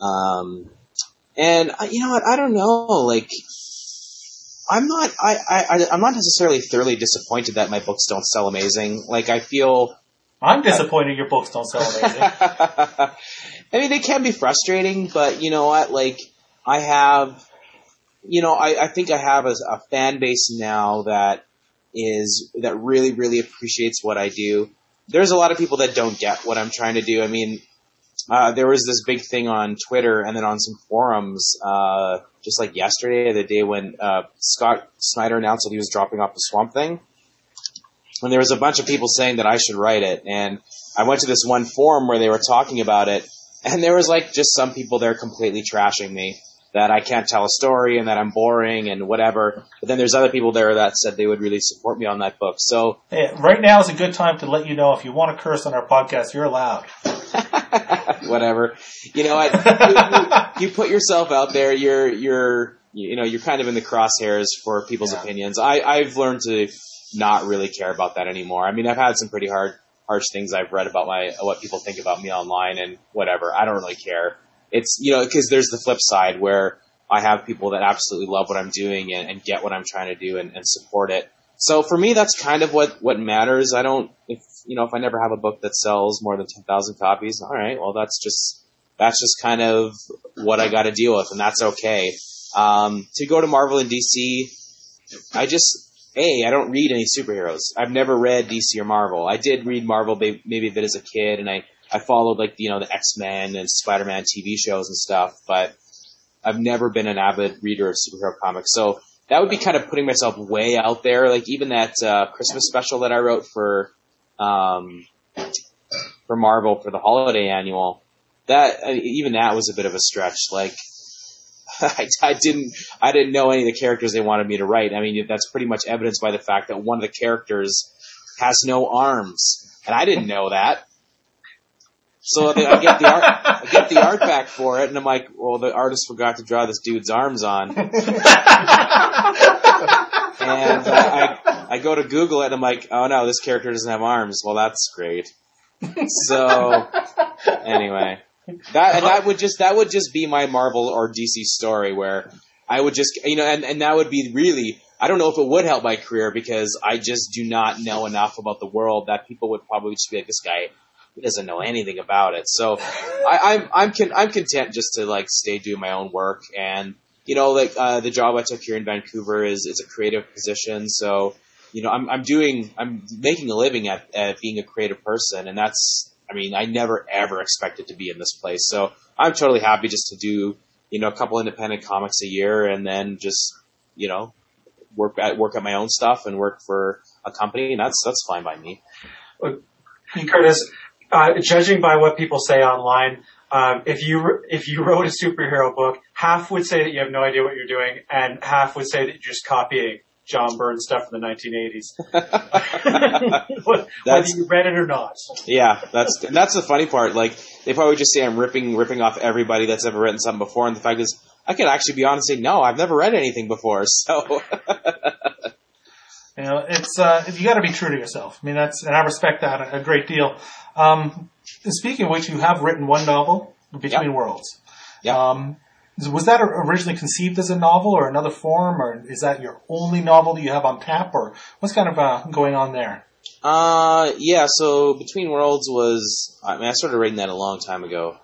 And you know what? I don't know. Like, I'm not necessarily thoroughly disappointed that my books don't sell amazing. Like, I feel I'm disappointed your books don't sell amazing. I mean, they can be frustrating, but you know what? Like, I have, I think I have a fan base now that really, really appreciates what I do. There's a lot of people that don't get what I'm trying to do. I mean, there was this big thing on Twitter and then on some forums, just like yesterday, the day when Scott Snyder announced that he was dropping off the Swamp Thing. And there was a bunch of people saying that I should write it. And I went to this one forum where they were talking about it, and there was like just some people there completely trashing me, that I can't tell a story and that I'm boring and whatever. But then there's other people there that said they would really support me on that book. So right now is a good time to let you know, if you want to curse on our podcast, you're allowed. Whatever. You know what? You put yourself out there. You're kind of in the crosshairs for people's opinions. I've learned to not really care about that anymore. I mean, I've had some pretty harsh things I've read about what people think about me online and whatever. I don't really care. It's, because there's the flip side where I have people that absolutely love what I'm doing and get what I'm trying to do and support it. So for me, that's kind of what matters. If I never have a book that sells more than 10,000 copies, all right, well, that's just kind of what I got to deal with, and that's okay. To go to Marvel and DC, I don't read any superheroes. I've never read DC or Marvel. I did read Marvel maybe a bit as a kid, and I followed the X-Men and Spider-Man TV shows and stuff, but I've never been an avid reader of superhero comics. So that would be kind of putting myself way out there. Like, even that Christmas special that I wrote for Marvel for the holiday annual, even that was a bit of a stretch. Like, I didn't know any of the characters they wanted me to write. I mean, that's pretty much evidenced by the fact that one of the characters has no arms, and I didn't know that. So I get the art back for it, and I'm like, well, the artist forgot to draw this dude's arms on. And I go to Google it, and I'm like, oh no, this character doesn't have arms. Well, that's great. So anyway, that would just be my Marvel or DC story, where I would just, and that would be really I don't know if it would help my career because I just do not know enough about the world that people would probably just be like, this guy, he doesn't know anything about it. So I'm content just to like stay doing my own work. And, you know, like, the job I took here in Vancouver is a creative position. So, you know, I'm making a living at being a creative person. And that's, I mean, I never ever expected to be in this place. So I'm totally happy just to do, you know, a couple independent comics a year and then just, you know, work at my own stuff and work for a company. And that's fine by me. And Curtis, judging by what people say online, if you wrote a superhero book, half would say that you have no idea what you're doing, and half would say that you're just copying John Byrne stuff from the 1980s. Whether you read it or not. Yeah, that's the funny part. Like, they probably just say I'm ripping off everybody that's ever written something before, and the fact is, I can actually be honest and say, no, I've never read anything before. So, you know, it's you got to be true to yourself. I mean, and I respect that a great deal. Speaking of which, you have written one novel, Between Worlds. Yeah. Was that originally conceived as a novel or another form, or is that your only novel that you have on tap, or what's kind of going on there? Yeah, so Between Worlds was, I mean, I started writing that a long time ago.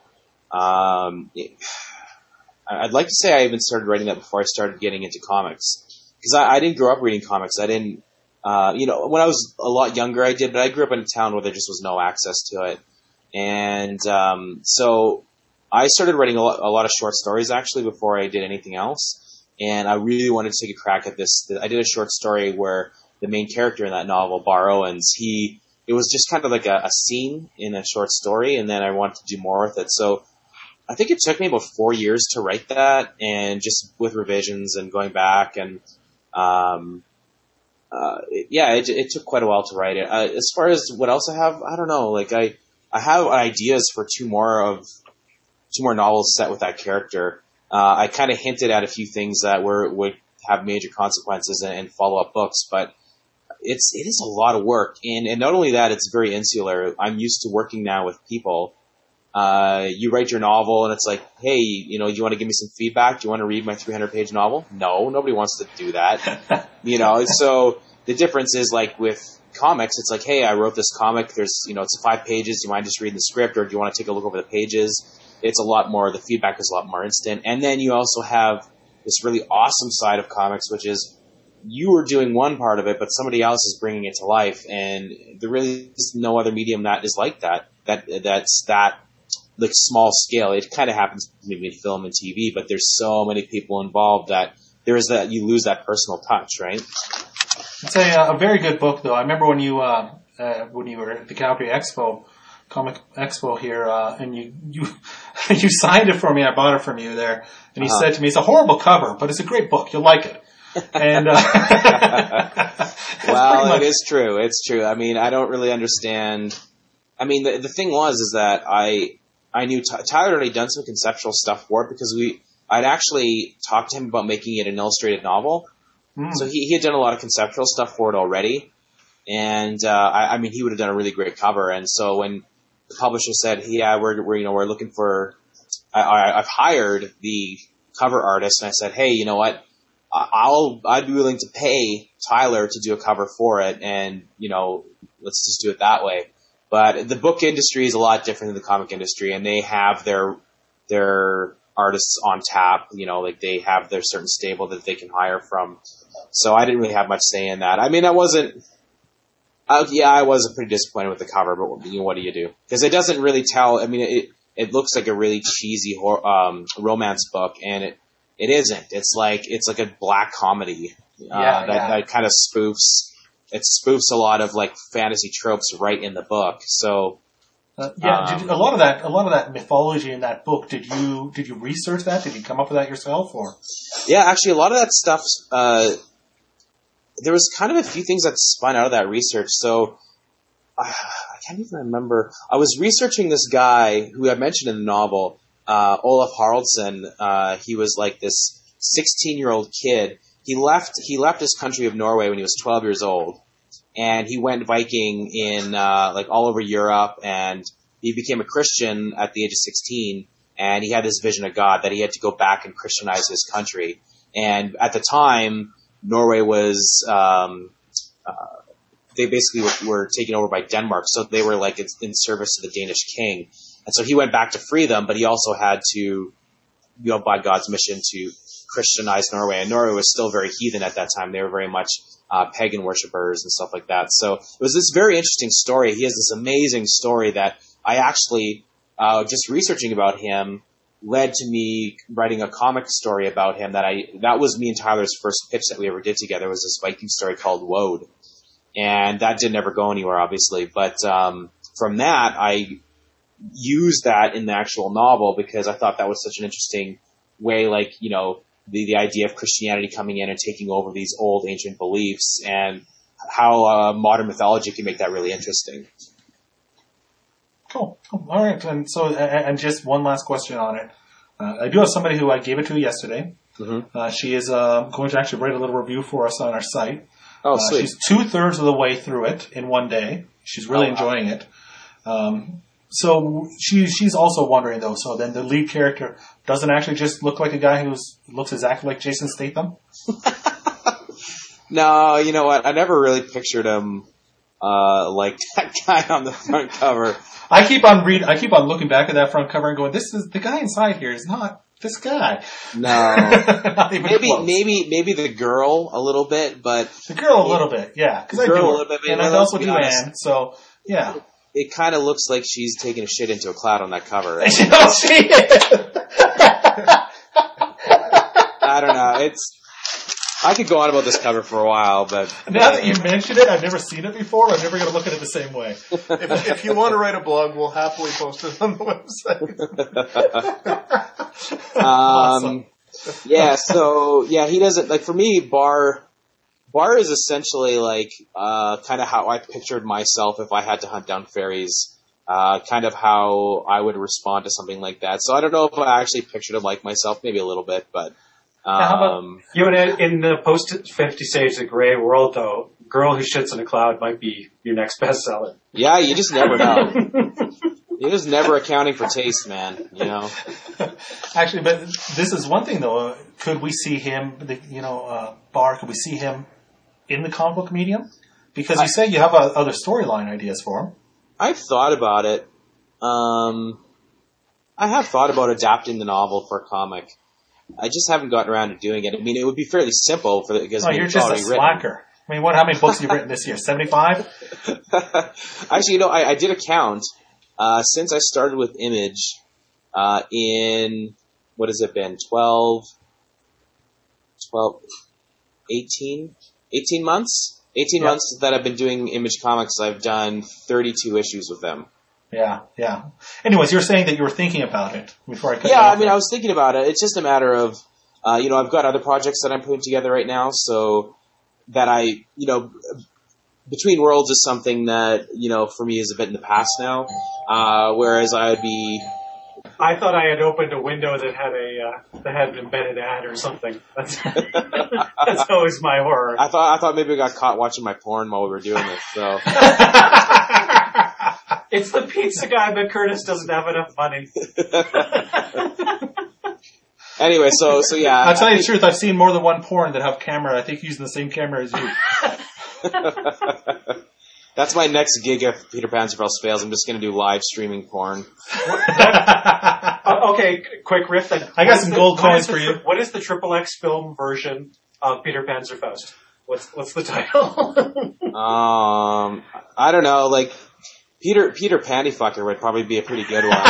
I'd like to say I even started writing that before I started getting into comics. Because I didn't grow up reading comics. I didn't, you know, when I was a lot younger I did, but I grew up in a town where there just was no access to it. And so I started writing a lot of short stories, actually, before I did anything else. And I really wanted to take a crack at this. I did a short story where the main character in that novel, Bar Owens, it was just kind of like a scene in a short story, and then I wanted to do more with it. So I think it took me about 4 years to write that, and just with revisions and going back, and it took quite a while to write it. As far as what else I have, I don't know. Like I have ideas for two more novels set with that character. I kind of hinted at a few things that would have major consequences and follow up books, but it is a lot of work, and not only that, it's very insular. I'm used to working now with people. You write your novel and it's like, hey, you know, do you want to give me some feedback? Do you want to read my 300-page novel? No, nobody wants to do that. You know, so the difference is, like, with comics, it's like, hey, I wrote this comic. There's, you know, it's 5 pages. Do you mind just reading the script, or do you want to take a look over the pages? It's a lot more, the feedback is a lot more instant. And then you also have this really awesome side of comics, which is you are doing one part of it, but somebody else is bringing it to life. And there really is no other medium that is like that. That's like small scale. It kind of happens maybe in film and TV, but there's so many people involved that you lose that personal touch, right? It's a very good book, though. I remember when you were at the Calgary Expo, Comic Expo here, and you you signed it for me. I bought it from you there, and you said to me, "It's a horrible cover, but it's a great book. You'll like it." And well, it is true. It's true. I mean, I don't really understand. I mean, the thing is that I knew Tyler had already done some conceptual stuff for it, because I'd actually talked to him about making it an illustrated novel. So he had done a lot of conceptual stuff for it already. And, I mean, he would have done a really great cover. And so when the publisher said, yeah, we're looking for, I've hired the cover artist, and I said, hey, you know what? I'd be willing to pay Tyler to do a cover for it, and, you know, let's just do it that way. But the book industry is a lot different than the comic industry, and they have their artists on tap. You know, like they have their certain stable that they can hire from. So I didn't really have much say in that. I mean, I was pretty disappointed with the cover, but you know, what do you do? Because it doesn't really tell. I mean, it looks like a really cheesy romance book, and it isn't. It's like a black comedy that kind of spoofs. It spoofs a lot of like fantasy tropes right in the book. So a lot of that mythology in that book. Did you research that? Did you come up with that yourself, or? Yeah, actually, a lot of that stuff. There was kind of a few things that spun out of that research. So I can't even remember. I was researching this guy who I mentioned in the novel, Olaf Haraldsson. He was like this 16-year-old kid. He left his country of Norway when he was 12 years old, and he went Viking in like all over Europe, and he became a Christian at the age of 16, and he had this vision of God that he had to go back and Christianize his country. And at the time, Norway was they basically were taken over by Denmark, so they were like in service to the Danish king, and so he went back to free them, but he also had to, by God's mission, to Christianize Norway, and Norway was still very heathen at that time. They were very much pagan worshippers and stuff like that. So it was this very interesting story. He has this amazing story that I actually, just researching about him, led to me writing a comic story about him that was me and Tyler's first pitch that we ever did together. It was this Viking story called Woad. And that didn't ever go anywhere, obviously. But from that, I used that in the actual novel because I thought that was such an interesting way, like, the idea of Christianity coming in and taking over these old ancient beliefs, and how modern mythology can make that really interesting. Cool. All right. And so, and just one last question on it. I do have somebody who I gave it to yesterday. Mm-hmm. She is going to actually write a little review for us on our site. Oh, sweet. She's 2/3 of the way through it in one day. She's really enjoying it. So she's also wondering, though, so then the lead character doesn't actually just look like a guy who looks exactly like Jason Statham? No, you know what? I never really pictured him like that guy on the front cover. I keep on looking back at that front cover and going, this is the guy inside here is not this guy. No. Not even close. maybe the girl a little bit, but the girl a little bit, yeah, because I do, a little bit, and I also do Anne, so yeah. It kind of looks like she's taking a shit into a cloud on that cover. Right? You don't see it. I don't know. I could go on about this cover for a while, but now that you mentioned it, I've never seen it before. I'm never going to look at it the same way. If you want to write a blog, we'll happily post it on the website. Awesome. Yeah. So yeah, he doesn't like. For me, Bar is essentially like kind of how I pictured myself if I had to hunt down fairies. Kind of how I would respond to something like that. So I don't know if I actually pictured him like myself, maybe a little bit, but. How about you in the post 50 Shades of Grey world, though? Girl Who Shits in a Cloud might be your next bestseller. Yeah, you just never know. You're just never accounting for taste, man. Actually, but this is one thing, though. Could we see him, Bar, could we see him in the comic book medium? Because you say you have other storyline ideas for him. I've thought about it. I have thought about adapting the novel for a comic. I just haven't gotten around to doing it. I mean, it would be fairly simple because you're just a slacker. I mean, how many books have you written this year? 75? Actually, I did a count. Since I started with Image, in, what has it been, 18 months? 18 months that I've been doing Image Comics, I've done 32 issues with them. Yeah. Anyways, you're saying that you were thinking about it before I cut you off. Yeah, I mean, I was thinking about it. It's just a matter of, I've got other projects that I'm putting together right now, so that Between Worlds is something that, for me is a bit in the past now, whereas I thought I had opened a window that had an embedded ad or something. That's always my horror. I thought maybe I got caught watching my porn while we were doing this, so. It's the pizza guy, but Curtis doesn't have enough money. Anyway, so yeah. I'll tell you the truth, I've seen more than one porn that have camera. I think using the same camera as you. That's my next gig if Peter Panzerfaust fails. I'm just going to do live streaming porn. Okay, quick riff then. I got some gold coins for you. What is the XXX film version of Peter Panzerfaust? What's the title? I don't know, like... Peter Pantyfucker would probably be a pretty good one. But...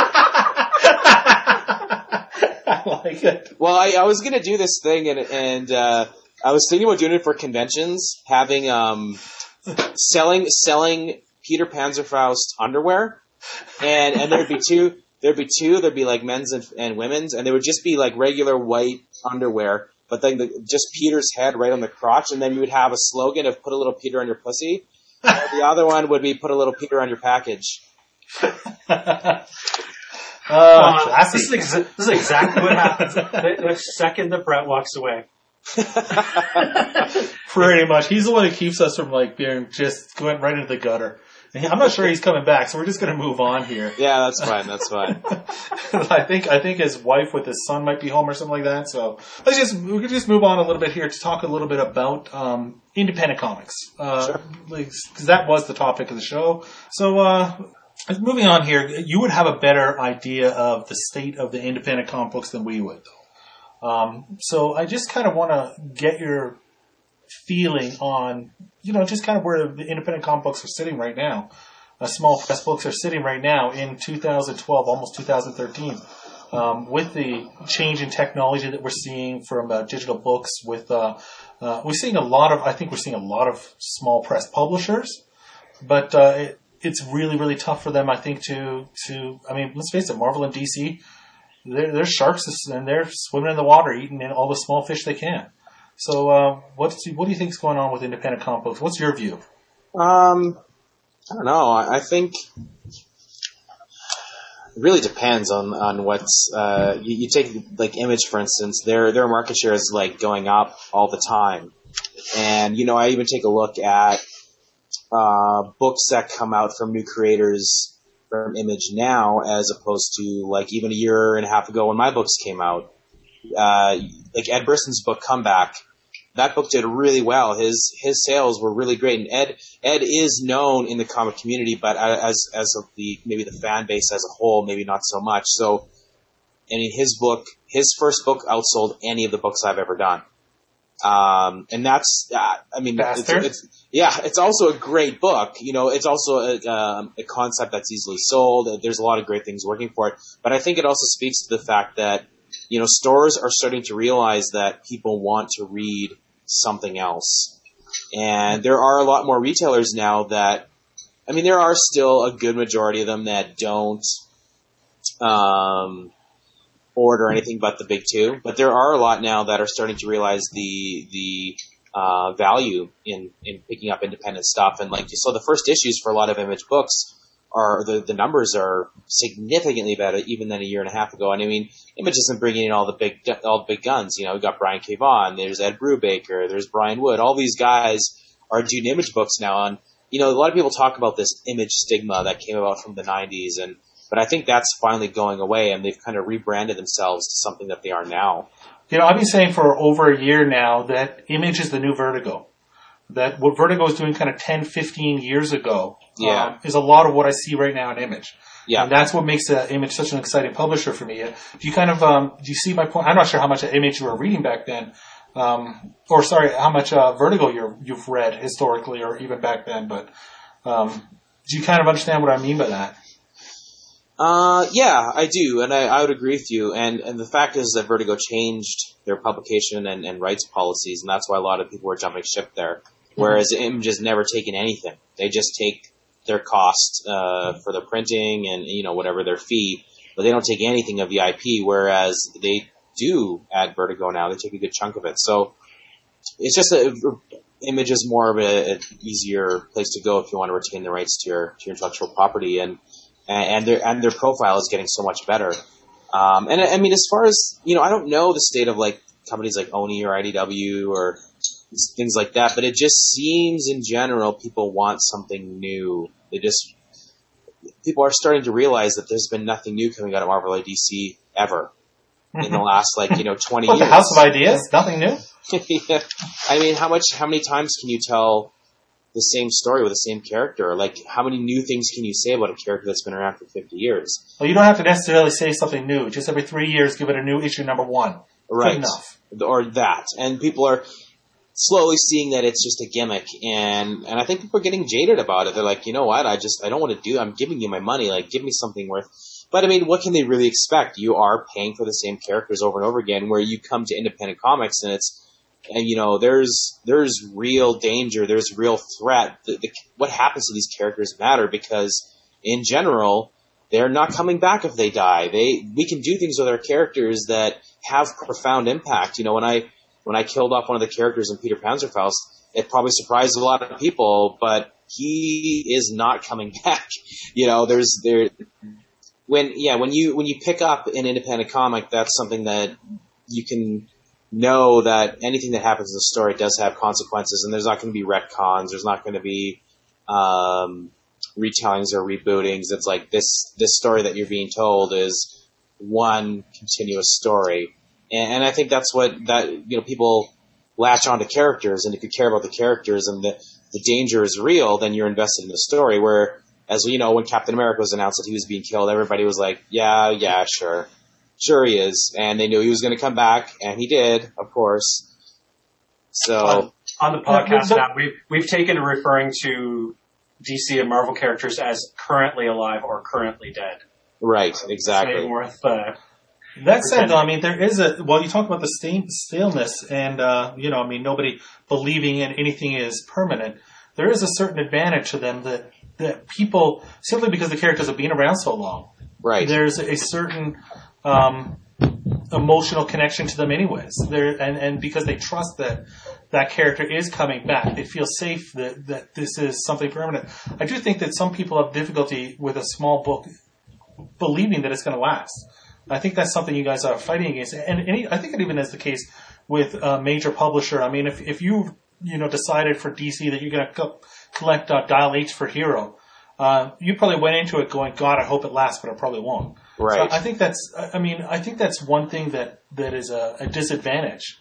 I like it. Well, I was going to do this thing, and I was thinking about doing it for conventions, having selling Peter Panzerfaust underwear, and there'd be two. There'd be like men's and women's, and there would just be like regular white underwear, but then just Peter's head right on the crotch, and then you would have a slogan of "Put a little Peter on your pussy." The other one would be "Put a little Peter on your package." This is exactly what happens the second that Brett walks away. Pretty much. He's the one who keeps us from being just going right into the gutter. I'm not sure he's coming back, so we're just going to move on here. Yeah, that's fine. That's fine. I think his wife with his son might be home or something like that. So we could just move on a little bit here to talk a little bit about independent comics, Sure. Because that was the topic of the show. So moving on here, you would have a better idea of the state of the independent comic books than we would, though. So I just kind of want to get your feeling on, just kind of where the independent comic books are sitting right now. Small press books are sitting right now in 2012, almost 2013, with the change in technology that we're seeing from digital books. We're seeing a lot of small press publishers, but it's really, really tough for them, I think, let's face it, Marvel and DC, they're sharks and they're swimming in the water, eating all the small fish they can. So, what do you think is going on with independent comic books? What's your view? I don't know. I think it really depends on what's. You take like Image, for instance. Their market share is like going up all the time, and I even take a look at books that come out from new creators from Image now, as opposed to like even a year and a half ago when my books came out. Like Ed Brisson's book Comeback, that book did really well. His sales were really great, and Ed is known in the comic community, but as of maybe the fan base as a whole, maybe not so much. So, I mean, his first book outsold any of the books I've ever done. And that's, it's also a great book. It's also a concept that's easily sold. There's a lot of great things working for it, but I think it also speaks to the fact that stores are starting to realize that people want to read something else. And there are a lot more retailers now that, there are still a good majority of them that don't order anything but the big two. But there are a lot now that are starting to realize the value in picking up independent stuff. And so the first issues for a lot of Image books are the numbers are significantly better even than a year and a half ago. And Image isn't bringing in all the big guns. We've got Brian K. Vaughan, there's Ed Brubaker, there's Brian Wood. All these guys are doing Image books now. And a lot of people talk about this Image stigma that came about from the 90s, but I think that's finally going away, and they've kind of rebranded themselves to something that they are now. I've been saying for over a year now that Image is the new Vertigo. That what Vertigo was doing kind of 10, 15 years ago is a lot of what I see right now in Image. Yeah. And that's what makes Image such an exciting publisher for me. Do you do you see my point? I'm not sure how much Image you were reading back then. How much Vertigo you've read historically or even back then, but do you kind of understand what I mean by that? Yeah, I do, and I would agree with you. And the fact is that Vertigo changed their publication and rights policies, and that's why a lot of people were jumping ship there. Whereas Image has never taken anything. They just take their cost for the printing and whatever their fee, but they don't take anything of the IP. Whereas they do at Vertigo now; they take a good chunk of it. So it's just Image is more of an easier place to go if you want to retain the rights to your intellectual property, and their profile is getting so much better. As far as I don't know the state of like companies like Oni or IDW or things like that, but it just seems in general people want something new. People are starting to realize that there's been nothing new coming out of Marvel or DC ever in the last 20 years. The House of Ideas, nothing new. Yeah. How many times can you tell the same story with the same character? Like, how many new things can you say about a character that's been around for 50 years? Well, you don't have to necessarily say something new. Just every 3 years, give it a new issue number 1. Right. Good enough. Or that. And people are slowly seeing that it's just a gimmick. And I think people are getting jaded about it. They're like, you know what? I don't want to do, I'm giving you my money. Like, give me something worth. But what can they really expect? You are paying for the same characters over and over again, where you come to independent comics and there's real danger, there's real threat. What happens to these characters matter, because in general, they're not coming back if they die. We can do things with our characters that have profound impact. When I killed off one of the characters in Peter Panzerfaust, it probably surprised a lot of people, but he is not coming back. When you pick up an independent comic, that's something that you can know that anything that happens in the story does have consequences, and there's not going to be retcons. There's not going to be retellings or rebootings. It's like this story that you're being told is one continuous story. And I think that's people latch onto characters, and if you care about the characters and the danger is real, then you're invested in the story. Where, as you know, when Captain America was announced that he was being killed, everybody was like, yeah, sure he is. And they knew he was going to come back, and he did, of course. So on the podcast now, we've taken to referring to DC and Marvel characters as currently alive or currently dead. Right, exactly. That said, though, I mean, there is you talk about the staleness and, nobody believing in anything is permanent. There is a certain advantage to them that people, simply because the characters have been around so long, right? There's a certain emotional connection to them anyways. And because they trust that character is coming back, they feel safe that this is something permanent. I do think that some people have difficulty with a small book believing that it's going to last. I think that's something you guys are fighting against. And I think it even is the case with a major publisher. I mean, if you decided for DC that you're going to collect Dial H for Hero, you probably went into it going, God, I hope it lasts, but it probably won't. Right. So I think that's one thing that is a disadvantage.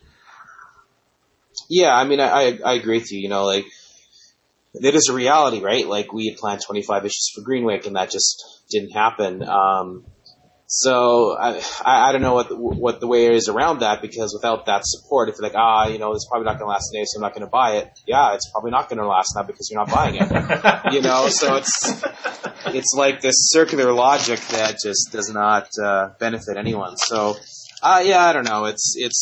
Yeah, I mean, I agree with you. Like, it is a reality, right? Like, we had planned 25 issues for Greenwick, and that just didn't happen. So I don't know what the way is around that, because without that support, if you're like, it's probably not going to last today, so I'm not going to buy it. Yeah, it's probably not going to last now because you're not buying it. So it's like this circular logic that just does not benefit anyone. So I don't know.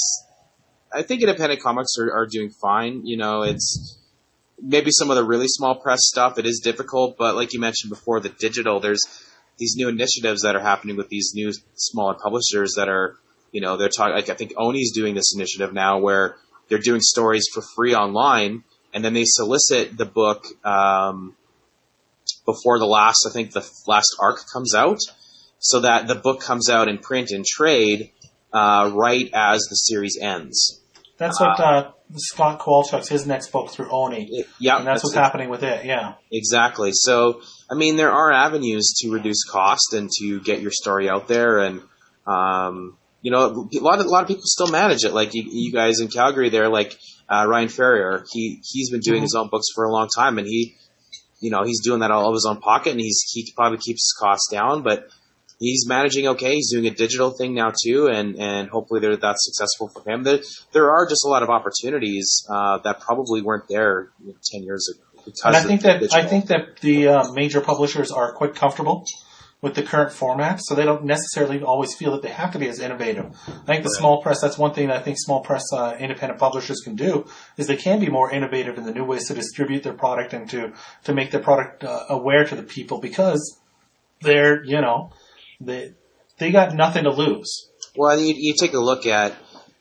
I think independent comics are doing fine. It's maybe some of the really small press stuff. It is difficult, but like you mentioned before, the digital, there's these new initiatives that are happening with these new smaller publishers that are, they're talking, like, I think Oni's doing this initiative now where they're doing stories for free online, and then they solicit the book before the last arc comes out, so that the book comes out in print and trade right as the series ends. That's what Scott Kowalczuk's his next book through Oni. Yeah, and that's what's happening with it. Yeah, exactly. So, I mean, there are avenues to reduce cost and to get your story out there, and a lot of people still manage it. Like you guys in Calgary, there, like Ryan Ferrier, he's been doing his own books for a long time, and he's doing that all of his own pocket, and he probably keeps his costs down, but he's managing okay. He's doing a digital thing now too, and hopefully that's successful for him. There are just a lot of opportunities that probably weren't there 10 years ago. And I think that the major publishers are quite comfortable with the current format, so they don't necessarily always feel that they have to be as innovative. I think the small press, that's one thing that I think small press independent publishers can do, is they can be more innovative in the new ways to distribute their product and to make their product aware to the people, because they're, they got nothing to lose. Well, you take a look at,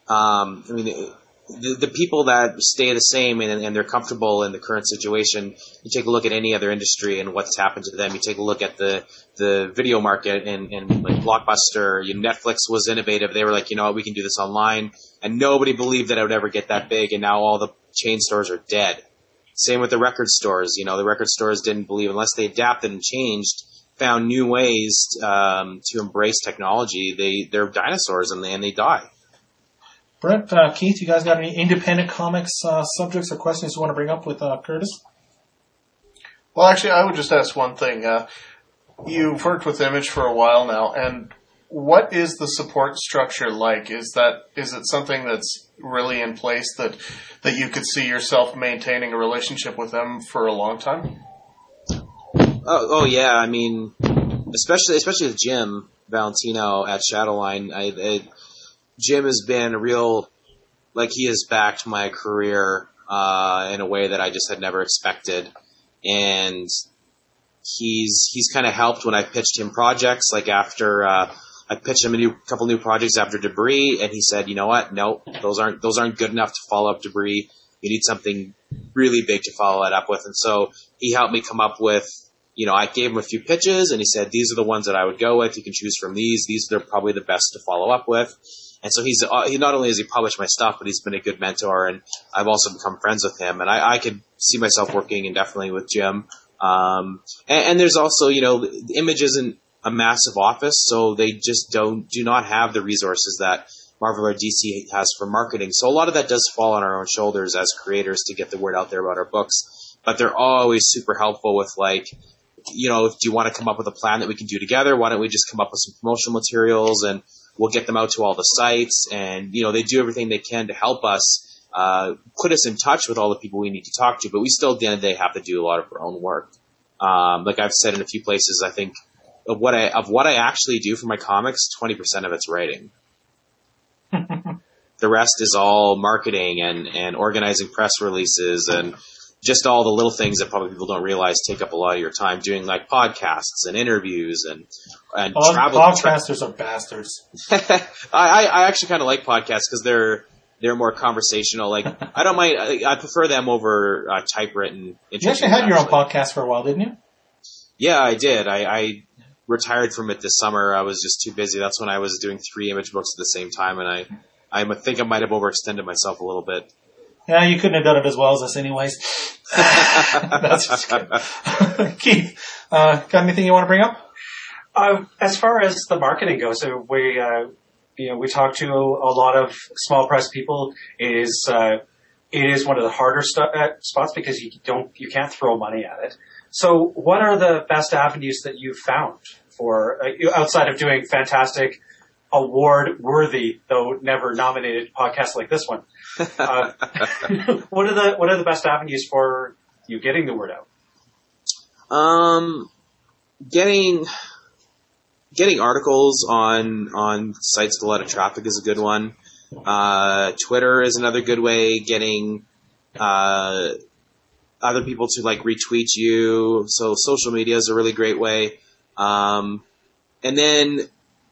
the people that stay the same and they're comfortable in the current situation. You take a look at any other industry and what's happened to them. You take a look at the video market and like Blockbuster. Netflix was innovative. They were like, we can do this online, and nobody believed that it would ever get that big. And now all the chain stores are dead. Same with the record stores. The record stores didn't believe, unless they adapted and changed, found new ways to embrace technology. They're dinosaurs and they die. Brent, Keith, you guys got any independent comics subjects or questions you want to bring up with Curtis? Well, actually, I would just ask one thing. You've worked with Image for a while now, and what is the support structure like? Is it something that's really in place that you could see yourself maintaining a relationship with them for a long time? Oh yeah. I mean, especially with Jim Valentino at Shadowline, Jim has been he has backed my career in a way that I just had never expected, and he's kind of helped when I pitched him projects. Like after I pitched him a couple new projects after Debris, and he said, "You know what? No, those aren't good enough to follow up Debris. You need something really big to follow that up with." And so he helped me come up with. I gave him a few pitches, and he said, "These are the ones that I would go with. You can choose from these. These are probably the best to follow up with." And so he not only has he published my stuff, but he's been a good mentor, and I've also become friends with him. And I could see myself working indefinitely with Jim. And there's also, Image isn't a massive office, so they just do not have the resources that Marvel or DC has for marketing. So a lot of that does fall on our own shoulders as creators to get the word out there about our books. But they're always super helpful with if you want to come up with a plan that we can do together, why don't we just come up with some promotional materials and we'll get them out to all the sites. And, they do everything they can to help us, put us in touch with all the people we need to talk to. But we still, at the end of the day, have to do a lot of our own work. Like I've said in a few places, I think of what I actually do for my comics, 20% of it's writing. The rest is all marketing and organizing press releases and just all the little things that probably people don't realize take up a lot of your time, doing like podcasts and interviews and travel. Podcasters are bastards. I actually kind of like podcasts because they're more conversational. Like I don't mind. I prefer them over typewritten. You actually had your own podcast for a while, didn't you? Yeah, I did. I retired from it this summer. I was just too busy. That's when I was doing 3 Image books at the same time, and I think I might have overextended myself a little bit. Yeah, you couldn't have done it as well as us anyways. That's just good. Keith, got anything you want to bring up? As far as the marketing goes, we talk to a lot of small press people. It is one of the harder spots because you can't throw money at it. So what are the best avenues that you've found for, outside of doing fantastic, award-worthy, though never nominated podcasts like this one? What are the best avenues for you getting the word out? Getting articles on sites with a lot of traffic is a good one. Twitter is another good way. Getting other people to retweet you. So social media is a really great way. And then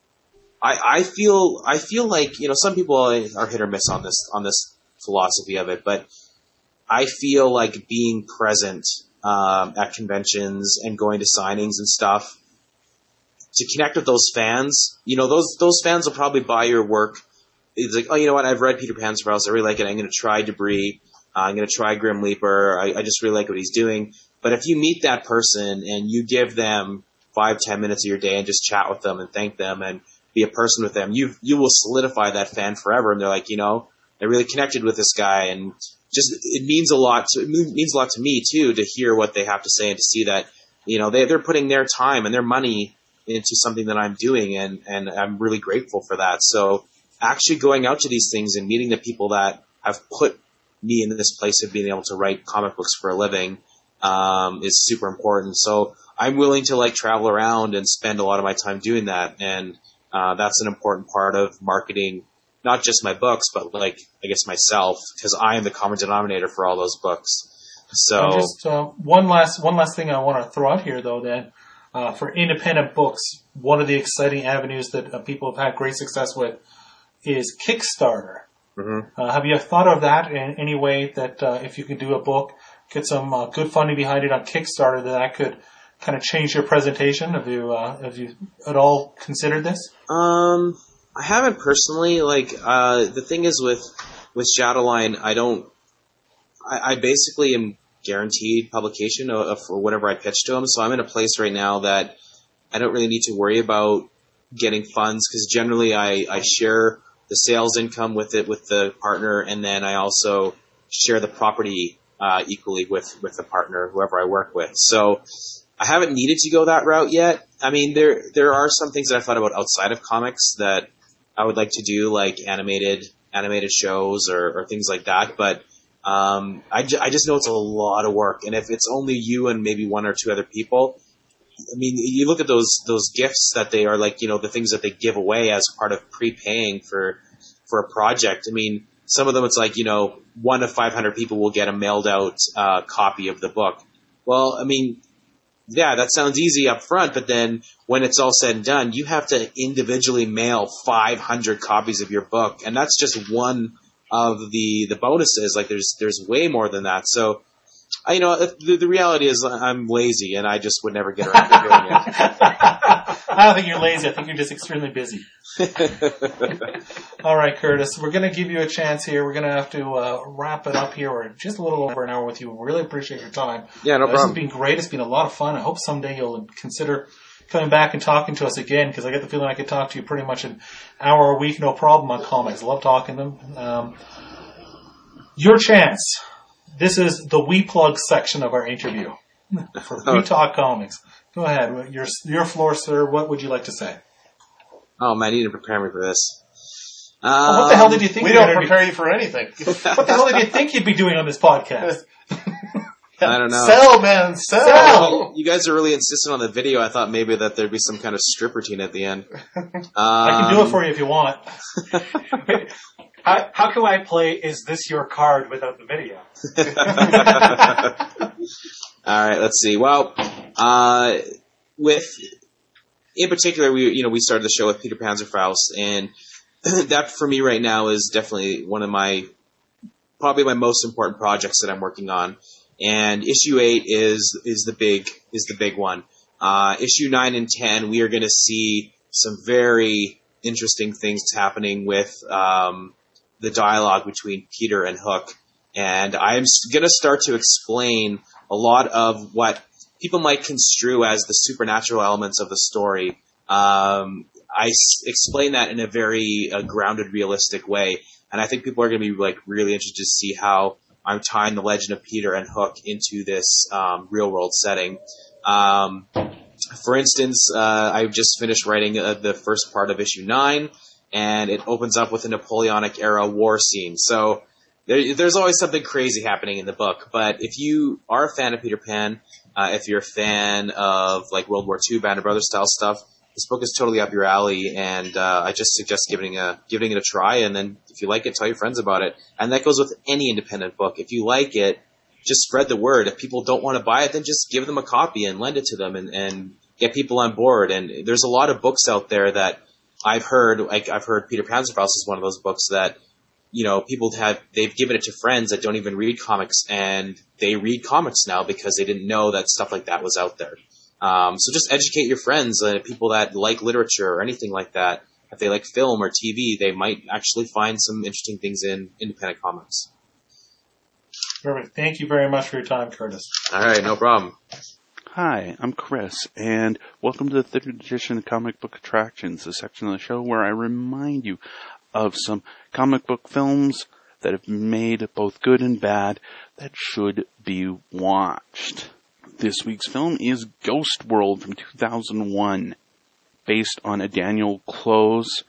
I feel like, some people are hit or miss on this philosophy of it, but I feel like being present at conventions and going to signings and stuff to connect with those fans. Those fans will probably buy your work. It's like, oh, you know what? I've read Peter Panzerfaust. I really like it. I'm going to try Debris. I'm going to try Grim Leaper. I just really like what he's doing. But if you meet that person and you give them 5-10 minutes of your day and just chat with them and thank them and be a person with them, you will solidify that fan forever. And they're like, I really connected with this guy, and just it means a lot to me too to hear what they have to say and to see that they're putting their time and their money into something that I'm doing, and I'm really grateful for that. So actually going out to these things and meeting the people that have put me in this place of being able to write comic books for a living is super important. So I'm willing to travel around and spend a lot of my time doing that, and that's an important part of marketing, not just my books, but I guess myself, because I am the common denominator for all those books. So just one last thing I want to throw out here, though, that for independent books, one of the exciting avenues that people have had great success with is Kickstarter. Mm-hmm. Have you thought of that in any way that if you could do a book, get some good funding behind it on Kickstarter, that could kind of change your presentation? Have you at all considered this? I haven't personally. The thing is with Shadowline, I basically am guaranteed publication for whatever I pitch to them. So I'm in a place right now that I don't really need to worry about getting funds, because generally I share the sales income with the partner, and then I also share the property equally with the partner, whoever I work with. So I haven't needed to go that route yet. I mean, there are some things that I thought about outside of comics that I would like to do, like animated shows or things like that. But I just know it's a lot of work, and if it's only you and maybe one or two other people, I mean, you look at those gifts that they are the things that they give away as part of prepaying for a project. I mean, some of them it's 1 to 500 people will get a mailed out copy of the book. Well, I mean, yeah, that sounds easy up front, but then when it's all said and done, you have to individually mail 500 copies of your book, and that's just one of the bonuses. There's way more than that. So The reality is I'm lazy, and I just would never get around to doing it. I don't think you're lazy. I think you're just extremely busy. All right, Curtis, we're going to give you a chance here. We're going to have to wrap it up here. We're just a little over an hour with you. We really appreciate your time. Yeah, no problem. This has been great. It's been a lot of fun. I hope someday you'll consider coming back and talking to us again, because I get the feeling I could talk to you pretty much an hour a week, no problem, on comics. I love talking to them. Your chance. This is the We Plug section of our interview for We Talk Comics. Go ahead. Your floor, sir. What would you like to say? Oh, man, you didn't prepare me for this. What the hell did you think? We don't prepare you for anything. What the hell did you think you'd be doing on this podcast? I don't know. Sell, man, sell. You guys are really insistent on the video. I thought maybe that there'd be some kind of strip routine at the end. I can do it for you if you want. How can I play Is This Your Card without the video? All right, let's see. Well, in particular, we started the show with Peter Panzerfaust, and that for me right now is definitely one of probably my most important projects that I'm working on. And issue 8 is the big one. Issue 9 and 10, we are going to see some very interesting things happening with the dialogue between Peter and Hook. And I'm going to start to explain a lot of what people might construe as the supernatural elements of the story. I explain that in a very grounded, realistic way. And I think people are going to be really interested to see how I'm tying the legend of Peter and Hook into this real world setting. For instance, I just finished writing the first part of issue 9, and it opens up with a Napoleonic era war scene. So there's always something crazy happening in the book. But if you are a fan of Peter Pan, if you're a fan of World War II Band of Brothers style stuff, this book is totally up your alley, and I just suggest giving it a try. And then if you like it, tell your friends about it. And that goes with any independent book. If you like it, just spread the word. If people don't want to buy it, then just give them a copy and lend it to them and get people on board. And there's a lot of books out there that I've heard Peter Panzerfaust is one of those books that, they've given it to friends that don't even read comics, and they read comics now because they didn't know that stuff like that was out there. So just educate your friends, people that like literature or anything like that. If they like film or TV, they might actually find some interesting things in independent comics. Perfect. Thank you very much for your time, Curtis. All right, no problem. Hi, I'm Chris, and welcome to the 3rd edition of Comic Book Attractions, the section of the show where I remind you of some comic book films that have been made, both good and bad, that should be watched. This week's film is Ghost World from 2001, based on a Daniel Clowes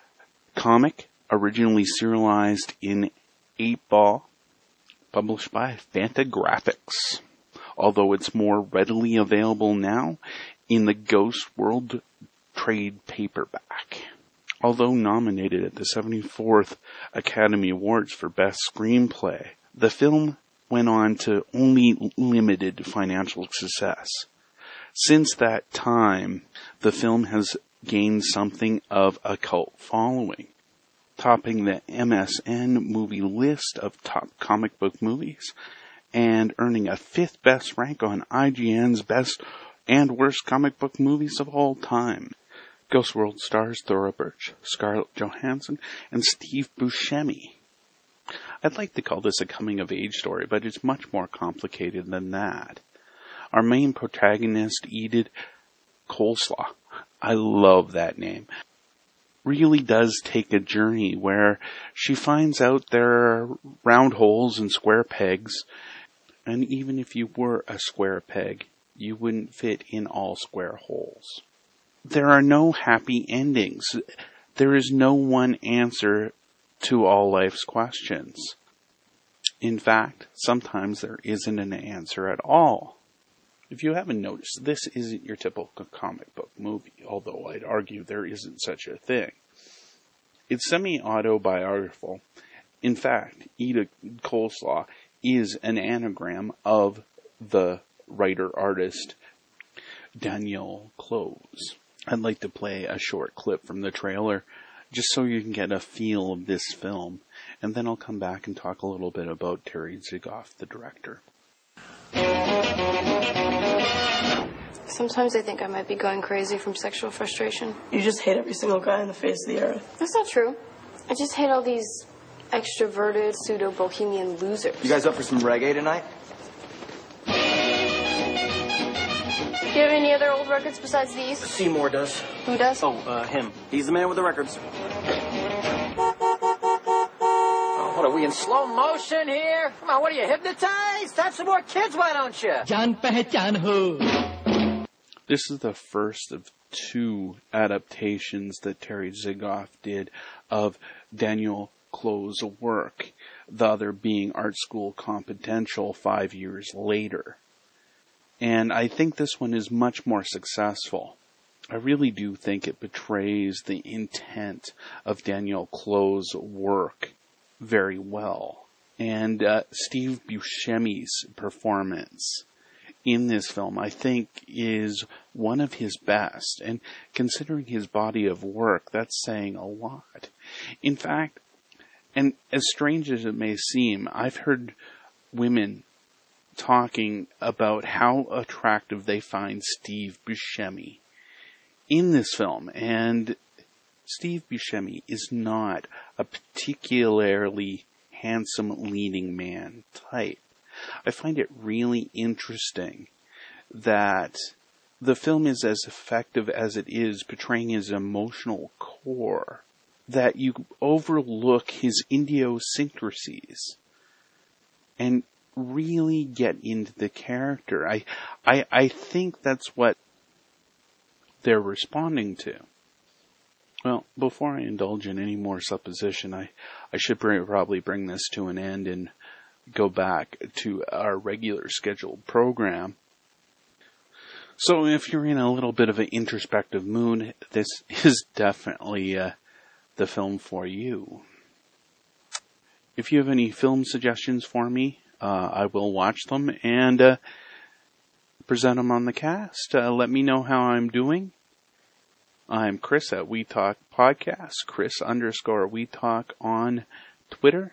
comic, originally serialized in 8-ball, published by Fantagraphics. Although it's more readily available now in the Ghost World trade paperback. Although nominated at the 74th Academy Awards for Best Screenplay, the film went on to only limited financial success. Since that time, the film has gained something of a cult following, topping the MSN movie list of top comic book movies, and earning a 5th best rank on IGN's best and worst comic book movies of all time. Ghost World stars Thora Birch, Scarlett Johansson, and Steve Buscemi. I'd like to call this a coming-of-age story, but it's much more complicated than that. Our main protagonist, Enid Coleslaw, I love that name, really does take a journey where she finds out there are round holes and square pegs, and even if you were a square peg, you wouldn't fit in all square holes. There are no happy endings. There is no one answer to all life's questions. In fact, sometimes there isn't an answer at all. If you haven't noticed, this isn't your typical comic book movie, although I'd argue there isn't such a thing. It's semi-autobiographical. In fact, Enid Coleslaw is an anagram of the writer-artist Daniel Clowes. I'd like to play a short clip from the trailer, just so you can get a feel of this film, and then I'll come back and talk a little bit about Terry Zigoff, the director. Sometimes I think I might be going crazy from sexual frustration. You just hate every single guy on the face of the earth. That's not true. I just hate all these extroverted, pseudo-bohemian losers. You guys up for some reggae tonight? Do you have any other old records besides these? Seymour does. Who does? Oh, him. He's the man with the records. Oh, what are we in slow motion here? Come on, what are you, hypnotized? Have some more kids, why don't you? Jaan pehchan ho. This is the first of two adaptations that Terry Zigoff did of Daniel Close's work, the other being Art School Confidential 5 years later. And I think this one is much more successful. I really do think it betrays the intent of Daniel Close's work very well. And Steve Buscemi's performance in this film, I think, is one of his best. And considering his body of work, that's saying a lot. In fact, and as strange as it may seem, I've heard women talking about how attractive they find Steve Buscemi in this film. And Steve Buscemi is not a particularly handsome leading man type. I find it really interesting that the film is as effective as it is portraying his emotional core, that you overlook his idiosyncrasies and really get into the character. I think that's what they're responding to. Well, before I indulge in any more supposition, I should probably bring this to an end and go back to our regular scheduled program. So if you're in a little bit of an introspective mood, this is definitely the film for you. If you have any film suggestions for me, I will watch them and present them on the cast. Let me know how I'm doing. I'm Chris at We Talk Podcast, Chris_We Talk on Twitter.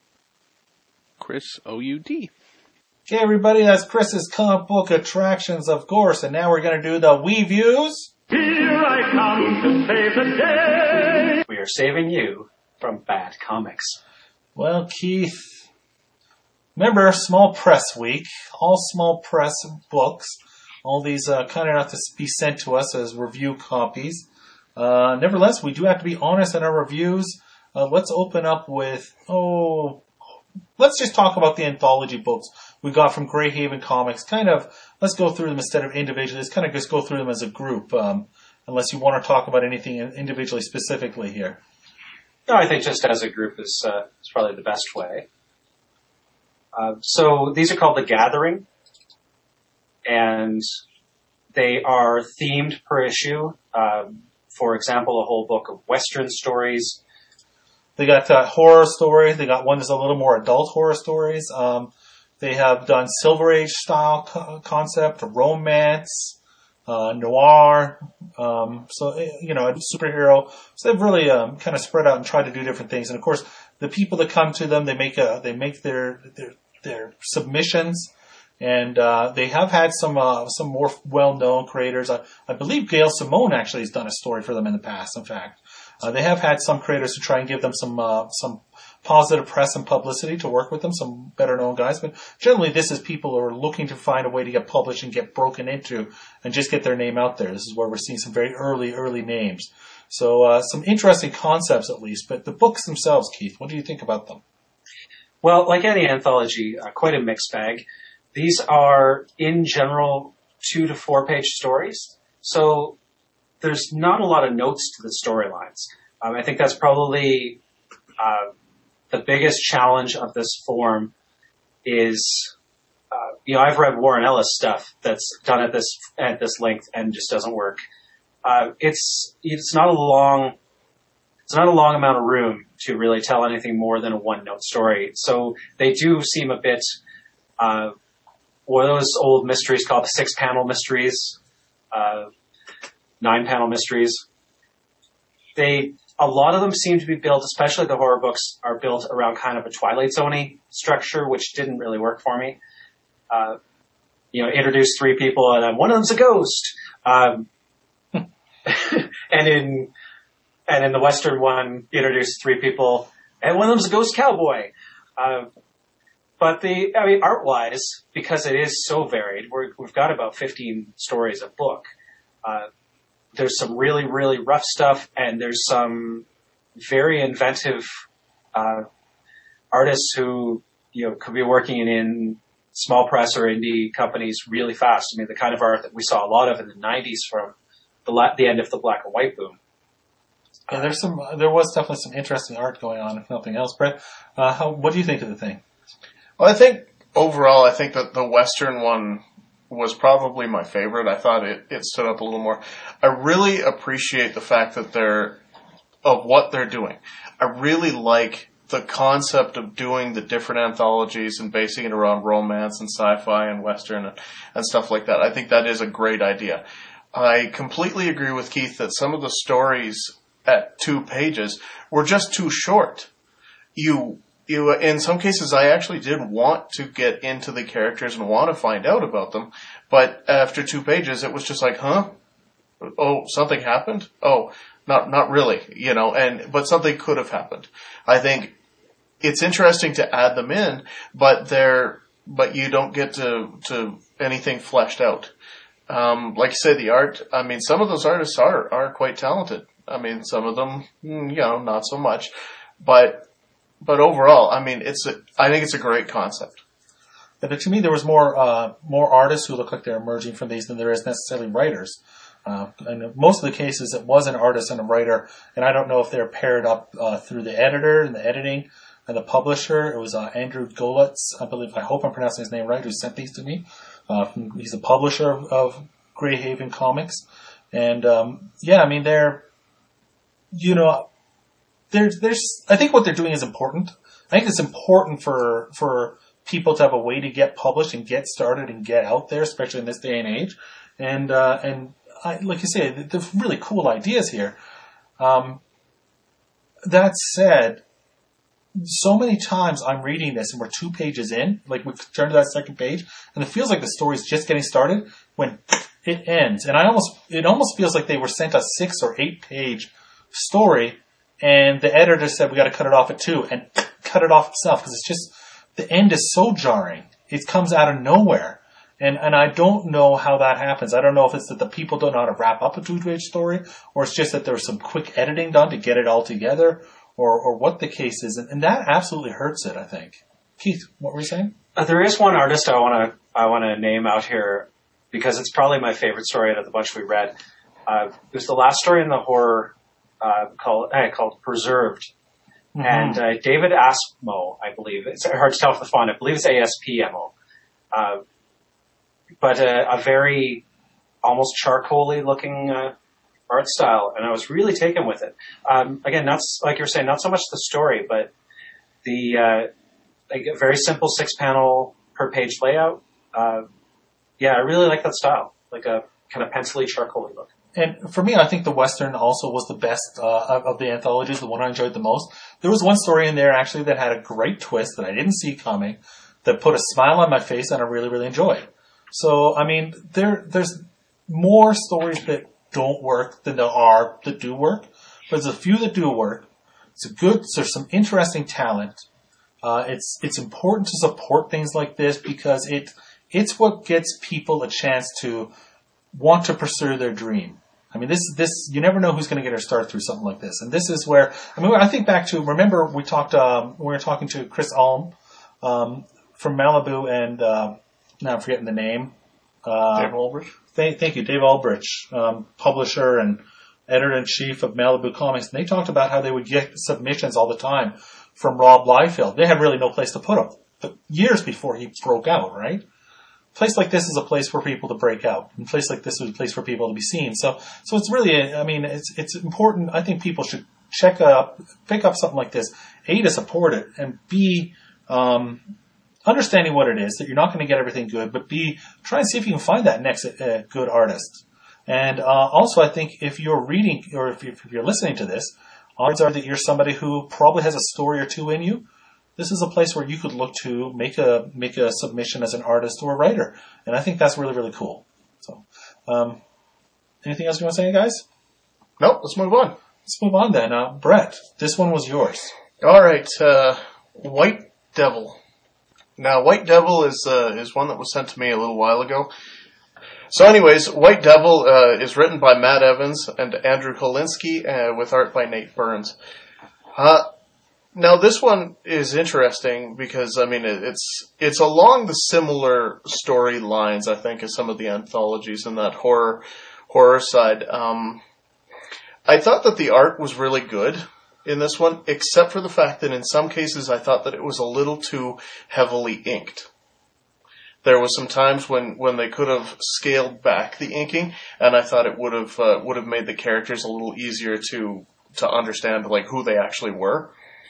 Chris OUD. Okay, everybody, that's Chris's comic book attractions, of course, and now we're going to do the We Views. Here I come to save the day. We are saving you from bad comics. Well, Keith, remember Small Press Week, all small press books, all these kind enough to be sent to us as review copies. Nevertheless, we do have to be honest in our reviews. Let's open up with, let's just talk about the anthology books we got from Greyhaven Comics. Let's go through them instead of individually. Let's kind of just go through them as a group, unless you want to talk about anything individually specifically here. No, I think just as a group is probably the best way. So these are called The Gathering, and they are themed per issue. For example, a whole book of Western stories. They got horror stories. They got one that's a little more adult horror stories. They have done Silver Age style concept, romance, noir, superhero. So they've really kind of spread out and tried to do different things. And of course, the people that come to them, they make their submissions, and they have had some more well-known creators. I believe Gail Simone actually has done a story for them in the past. In fact, they have had some creators to try and give them some positive press and publicity to work with them, some better-known guys. But generally, this is people who are looking to find a way to get published and get broken into and just get their name out there. This is where we're seeing some very early names. So some interesting concepts, at least. But the books themselves, Keith, what do you think about them? Well, like any anthology, quite a mixed bag. These are, in general, 2 to 4 page stories. So there's not a lot of notes to the storylines. I think that's probably the biggest challenge of this form is, I've read Warren Ellis stuff that's done at this length and just doesn't work. It's not a long amount of room to really tell anything more than a 1-note story. So they do seem a bit, one of those old mysteries called the 6-panel mysteries, 9-panel mysteries. A lot of them seem to be built, especially the horror books, are built around kind of a Twilight Zone-y structure, which didn't really work for me. introduce 3 people and one of them's a ghost. And in the Western one, introduce 3 people and one of them's a ghost cowboy. But art-wise, because it is so varied, we've got about 15 stories a book. There's some really, really rough stuff, and there's some very inventive artists who, could be working in small press or indie companies really fast. I mean, the kind of art that we saw a lot of in the 90s from the end of the black and white boom. Yeah, there was definitely some interesting art going on, if nothing else. Brett, what do you think of the thing? Well, I think overall, that the Western one was probably my favorite. I thought it stood up a little more. I really appreciate the fact that of what they're doing. I really like the concept of doing the different anthologies and basing it around romance and sci-fi and Western and stuff like that. I think that is a great idea. I completely agree with Keith that some of the stories at 2 pages were just too short. You in some cases, I actually did want to get into the characters and want to find out about them, but after 2 pages, it was just like, huh? Oh, something happened? Oh, not really, but something could have happened. I think it's interesting to add them in, but you don't get to anything fleshed out. Like you say, the art, some of those artists are quite talented. Some of them, not so much, but overall, I think it's a great concept. But to me, there was more artists who look like they're emerging from these than there is necessarily writers. And most of the cases, it was an artist and a writer, and I don't know if they're paired up through the editor and the editing and the publisher. It was Andrew Golitz, I hope I'm pronouncing his name right, who sent these to me. He's a publisher of Greyhaven Comics, and there's I think what they're doing is important. I think it's important for people to have a way to get published and get started and get out there, especially in this day and age. And like you say, there's really cool ideas here. That said, so many times I'm reading this and we're 2 pages in, like we've turned to that second page, and it feels like the story's just getting started when it ends. And it almost feels like they were sent a 6 or 8 page story, and the editor said we got to cut it off at 2, and cut it off itself, because it's just, the end is so jarring. It comes out of nowhere. And I don't know how that happens. I don't know if it's that the people don't know how to wrap up a 2-page story, or it's just that there was some quick editing done to get it all together, or what the case is. And that absolutely hurts it, I think. Keith, what were you saying? There is one artist I want to name out here, because it's probably my favorite story out of the bunch we read. It was the last story in the horror called Preserved. Mm-hmm. And David Aspmo, I believe. It's hard to tell from the font. I believe it's ASPMO. But a very almost charcoal-y looking art style, and I was really taken with it. Again, not like you were saying, not so much the story, but the a very simple 6-panel per page layout. I really like that style, like a kind of pencil-y, charcoal-y look. And for me, I think the Western also was the best of the anthologies, the one I enjoyed the most. There was one story in there, actually, that had a great twist that I didn't see coming, that put a smile on my face, and I really, really enjoyed. So, there's more stories that don't work than there are that do work. But there's a few that do work. There's some interesting talent. It's important to support things like this, because it's what gets people a chance to want to pursue their dream. This you never know who's going to get their start through something like this. And this is where, I think back to, remember we were talking to Chris Ulm, from Malibu, and, now I'm forgetting the name. Dave Aldrich. Thank you, Dave Aldrich, publisher and editor-in-chief of Malibu Comics. And they talked about how they would get submissions all the time from Rob Liefeld. They had really no place to put them. But years before he broke out, right? A place like this is a place for people to break out. A place like this is a place for people to be seen. So it's really, it's important. I think people should pick up something like this, A, to support it, and B, understanding what it is, that you're not going to get everything good, but B, try and see if you can find that next good artist. And also, I think if you're reading, or if you're listening to this, odds are that you're somebody who probably has a story or two in you, this is a place where you could look to make a submission as an artist or a writer. And I think that's really, really cool. So, anything else you want to say, guys? Nope, let's move on. Let's move on then. Brett, this one was yours. All right, White Devil. Now, White Devil is one that was sent to me a little while ago. So anyways, White Devil is written by Matt Evans and Andrew Kolinsky with art by Nate Burns. Now, this one is interesting because, I mean, it's along the similar storylines, I think, as some of the anthologies in that horror side. I thought that the art was really good in this one, except for the fact that in some cases I thought that it was a little too heavily inked. There was some times when they could have scaled back the inking, and I thought it would have made the characters a little easier to understand, like, who they actually were.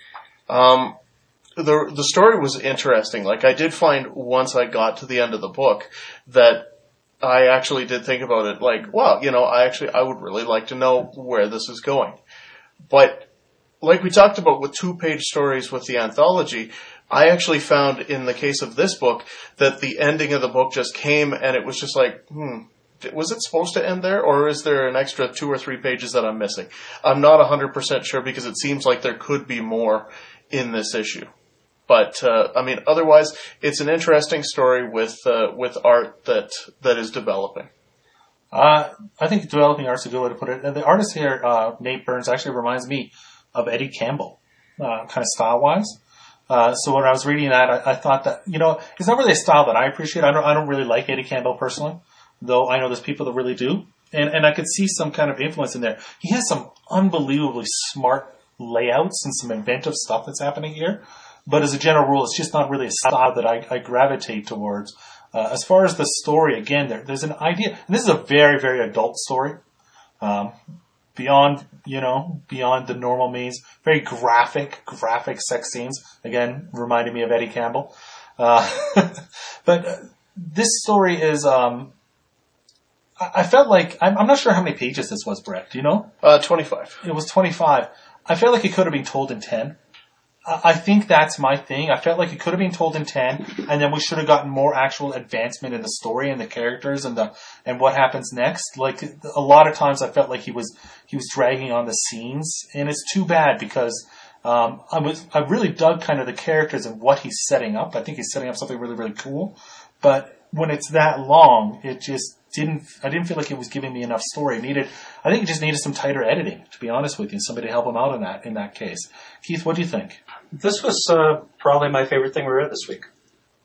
The story was interesting. Like, I did find once I got to the end of the book that I actually did think about it, like, wow, I would really like to know where this is going. But like we talked about with 2-page stories with the anthology, I actually found in the case of this book that the ending of the book just came and it was just like, was it supposed to end there, or is there an extra 2 or 3 pages that I'm missing? I'm not 100% sure because it seems like there could be more in this issue. But, otherwise, it's an interesting story with art that is developing. I think developing art's a good way to put it. And the artist here, Nate Burns, actually reminds me of Eddie Campbell, kind of style-wise. So when I was reading that, I thought that, it's not really a style that I appreciate. I don't really like Eddie Campbell personally, though I know there's people that really do. And I could see some kind of influence in there. He has some unbelievably smart layouts and some inventive stuff that's happening here. But as a general rule, it's just not really a style that I gravitate towards. As far as the story, again, there's an idea. And this is a very, very adult story. Beyond the normal means. Very graphic sex scenes. Again, reminding me of Eddie Campbell. But this story is, I felt like, I'm not sure how many pages this was, Brett. Do you know? 25. It was 25. I felt like it could have been told in 10. I think that's my thing. I felt like it could have been told in 10, and then we should have gotten more actual advancement in the story and the characters and what happens next. Like, a lot of times I felt like he was dragging on the scenes, and it's too bad because I really dug kind of the characters and what he's setting up. I think he's setting up something really, really cool. But when it's that long, I didn't feel like it was giving me enough story. I think it just needed some tighter editing, to be honest with you, somebody to help him out in that case. Keith, what do you think? This was probably my favorite thing we read this week.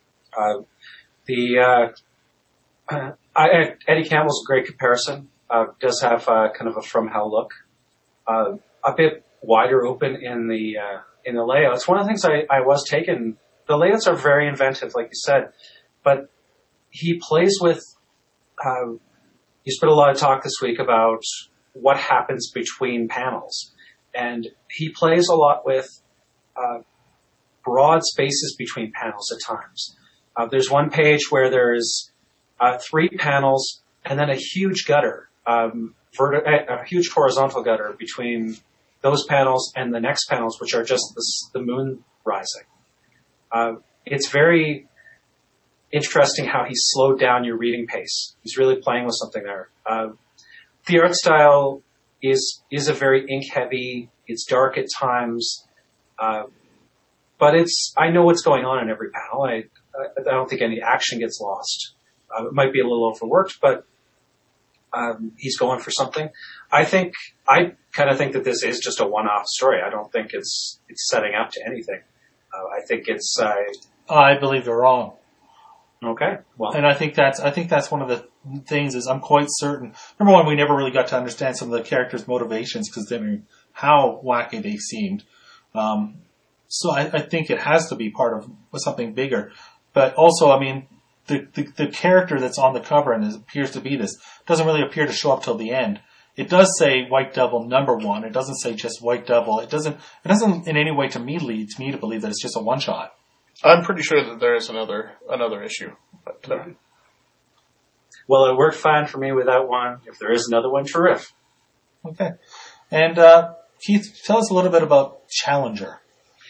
Eddie Campbell's a great comparison. Does have kind of a From Hell look. A bit wider open in the layout. It's one of the things I was taken. The layouts are very inventive, like you said, but he plays with. You spent a lot of talk this week about what happens between panels, and he plays a lot with broad spaces between panels at times. There's one page where there's 3 panels and then a huge gutter, a huge horizontal gutter between those panels and the next panels, which are just the moon rising. It's very interesting how he's slowed down your reading pace. He's really playing with something there. The art style is a very ink heavy. It's dark at times, but I know what's going on in every panel. I don't think any action gets lost. It might be a little overworked, but he's going for something. I kind of think that this is just a one-off story. I don't think it's setting up to anything. I think it's. I believe you're wrong. Okay, well, and I think that's one of the things is I'm quite certain. Number one, we never really got to understand some of the characters' motivations because how wacky they seemed. So I think it has to be part of something bigger. But also, I mean, the character that's on the cover and appears to be this doesn't really appear to show up till the end. It does say White Devil #1. It doesn't say just White Devil. It doesn't in any way to me lead me to believe that it's just a one shot. I'm pretty sure that there is another issue. But, well, it worked fine for me with that one. If there is another one, terrific. Okay. And Keith, tell us a little bit about Challenger.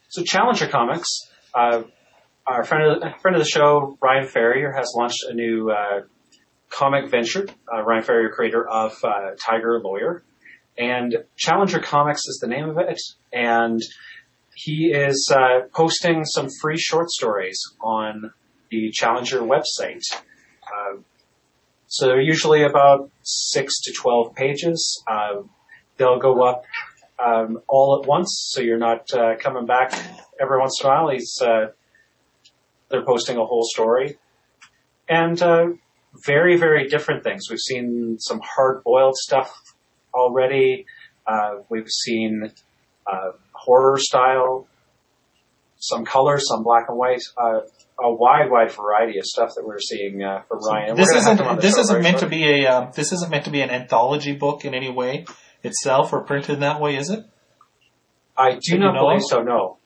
So Challenger Comics, our friend of the show, Ryan Ferrier, has launched a new comic venture. Ryan Ferrier, creator of Tiger Lawyer. And Challenger Comics is the name of it. And he is posting some free short stories on the Challenger website. So they're usually about 6 to 12 pages. They'll go up all at once, so you're not coming back every once in a while. They're posting a whole story. And very, very different things. We've seen some hard-boiled stuff already. We've seen horror style, some color, some black and white, a wide variety of stuff that we're seeing from Ryan. This isn't meant to be an anthology book in any way itself, or printed in that way, is it? I do not believe so. No.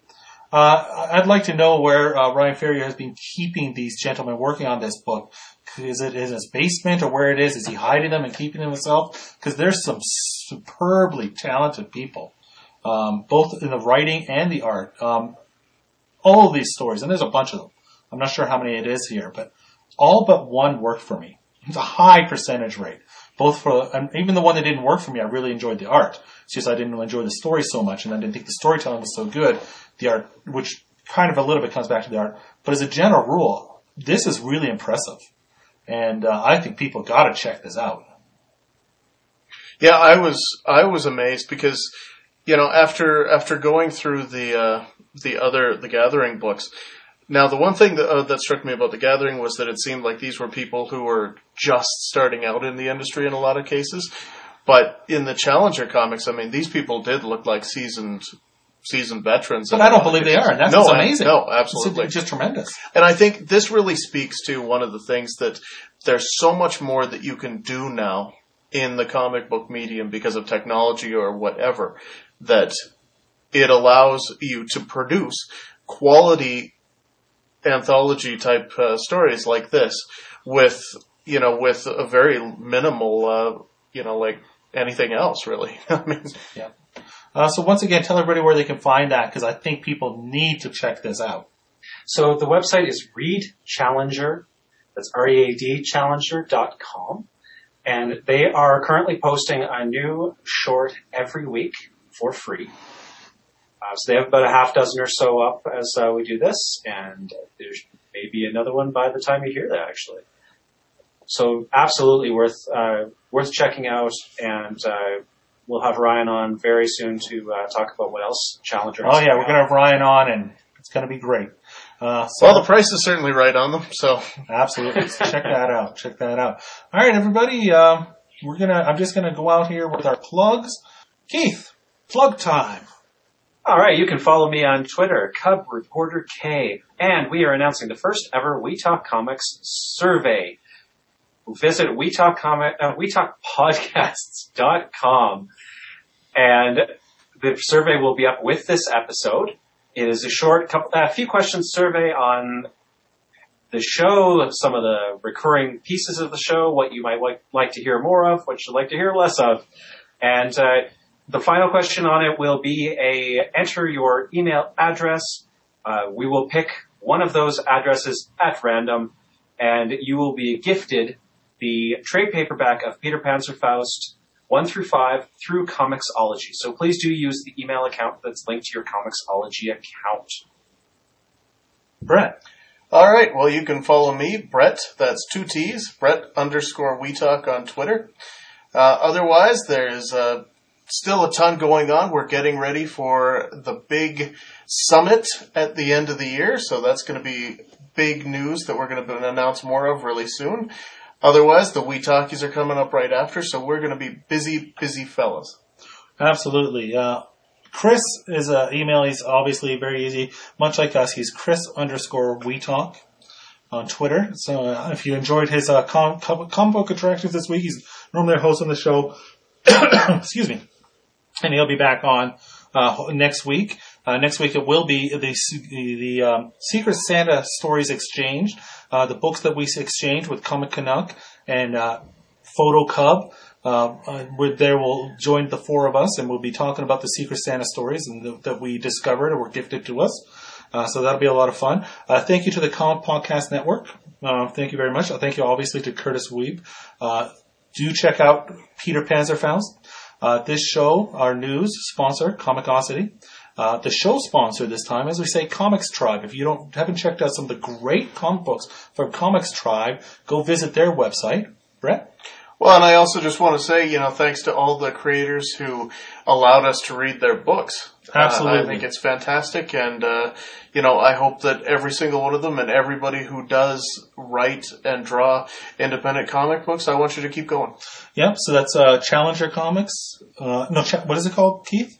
I'd like to know where Ryan Ferrier has been keeping these gentlemen working on this book. Is it in his basement, or where it is? Is he hiding them and keeping them himself? Because there's some superbly talented people, both in the writing and the art. All of these stories, and there's a bunch of them. I'm not sure how many it is here, but all but one worked for me. It's a high percentage rate. And even the one that didn't work for me, I really enjoyed the art. It's just I didn't enjoy the story so much, and I didn't think the storytelling was so good. The art, which kind of a little bit comes back to the art, but as a general rule, this is really impressive. And I think people got to check this out. Yeah, I was amazed because, after going through the Gathering books. Now, the one thing that struck me about The Gathering was that it seemed like these were people who were just starting out in the industry in a lot of cases. But in the Challenger comics, I mean, these people did look like seasoned veterans. But I don't believe they are. And that's amazing. No, absolutely. It's just tremendous. And I think this really speaks to one of the things that there's so much more that you can do now in the comic book medium because of technology or whatever, that it allows you to produce quality anthology type stories like this with a very minimal, like anything else really. I mean, yeah. So once again, tell everybody where they can find that, because I think people need to check this out. So the website is Read Challenger. That's READ Challenger.com. And they are currently posting a new short every week for free. So they have about a half dozen or so up as we do this, and there's maybe another one by the time you hear that, actually. So absolutely worth checking out, and we'll have Ryan on very soon to talk about what else Challenger has. Oh yeah, we're going to have Ryan on, and it's going to be great. Well, the price is certainly right on them, so absolutely. Check that out. Check that out. All right, everybody. I'm just gonna go out here with our plugs. Keith, plug time. All right, you can follow me on Twitter, Cub Reporter K, and we are announcing the first ever We Talk Comics survey. Visit WeTalkPodcasts.com, and the survey will be up with this episode. It is a few questions survey on the show, some of the recurring pieces of the show, what you might like to hear more of, what you'd like to hear less of. And the final question on it will be enter your email address. We will pick one of those addresses at random, and you will be gifted the trade paperback of Peter Panzerfaust 1 through 5 through Comixology. So please do use the email account that's linked to your Comixology account. Brett. All right. Well, you can follow me, Brett. That's 2 T's, Brett_WeTalk on Twitter. Otherwise, there's still a ton going on. We're getting ready for the big summit at the end of the year. So that's going to be big news that we're going to announce more of really soon. Otherwise, the We Talkies are coming up right after, so we're going to be busy fellas. Absolutely. Chris is an email. He's obviously very easy. Much like us, he's Chris_WeTalk on Twitter. So if you enjoyed his comic book attractions this week, he's normally hosting the show. Excuse me. And he'll be back on next week. Next week it will be the Secret Santa Stories Exchange. The books that we exchange with Comic Canuck and Photo Cub. We'll join the four of us, and we'll be talking about the Secret Santa stories that we discovered or were gifted to us. So that'll be a lot of fun. Thank you to the Comic Podcast Network. Thank you very much. Thank you, obviously, to Curtis Weeb. Do check out Peter Panzerfaust. This show, our news sponsor, Comicosity. The show sponsor this time, as we say, Comics Tribe. If you haven't checked out some of the great comic books from Comics Tribe, go visit their website. Brett? Well, and I also just want to say, thanks to all the creators who allowed us to read their books. Absolutely. I think it's fantastic, and, I hope that every single one of them and everybody who does write and draw independent comic books, I want you to keep going. Yep, so that's Challenger Comics. What is it called, Keith?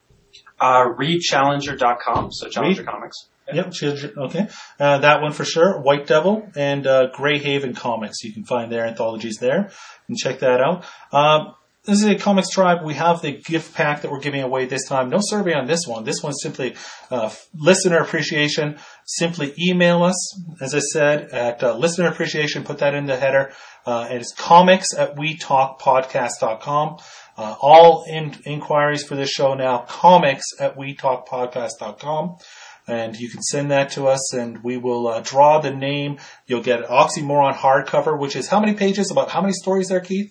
ReadChallenger.com, so Challenger Comics. Yep, okay. That one for sure. White Devil and Grey Haven Comics. You can find their anthologies there and check that out. This is a Comics Tribe. We have the gift pack that we're giving away this time. No survey on this one. This one's simply listener appreciation. Simply email us, as I said, at listener appreciation. Put that in the header. And it's comics@wetalkpodcast.com. All inquiries for this show now, comics@wetalkpodcast.com. And you can send that to us, and we will draw the name. You'll get Oxymoron hardcover, which is how many pages? About how many stories there, Keith?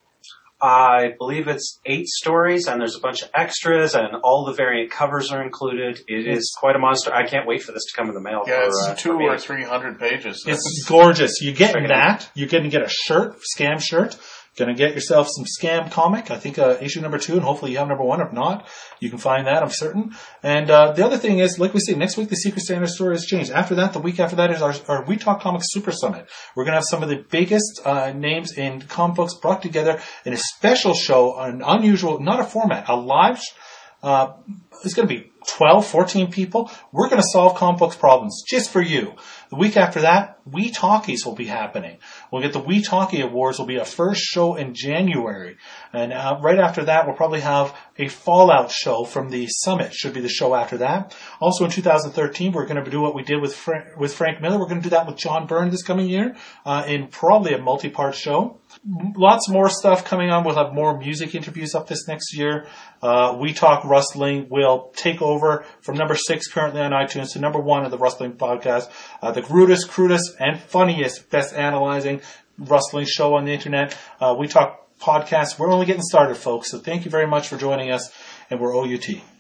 I believe it's 8 stories, and there's a bunch of extras, and all the variant covers are included. It is quite a monster. I can't wait for this to come in the mail. Yeah, it's 200 or 300 pages. It's gorgeous. You're getting that. You're going to get a shirt, Scam shirt. Going to get yourself some Scam comic. I think issue number 2, and hopefully you have number 1. If not, you can find that, I'm certain. And the other thing is, like we say, next week the Secret Santa story has changed. After that, the week after that is our We Talk Comics Super Summit. We're going to have some of the biggest names in comic books brought together in a special show, an unusual, not a format, a live. It's going to be 12, 14 people. We're going to solve comic books problems just for you. The week after that, We Talkies will be happening. We'll get the We Talkie Awards. Will be our first show in January. And right after that, we'll probably have a Fallout show from the Summit. Should be the show after that. Also in 2013, we're going to do what we did with Frank Miller. We're going to do that with John Byrne this coming year in probably a multi-part show. Lots more stuff coming on. We'll have more music interviews up this next year. We Talk Rustling will take over from number 6 currently on iTunes to number 1 of the Rustling Podcast. The rudest, crudest, and funniest, best analyzing wrestling show on the internet. We Talk Podcast. We're only getting started, folks. So thank you very much for joining us, and we're OUT.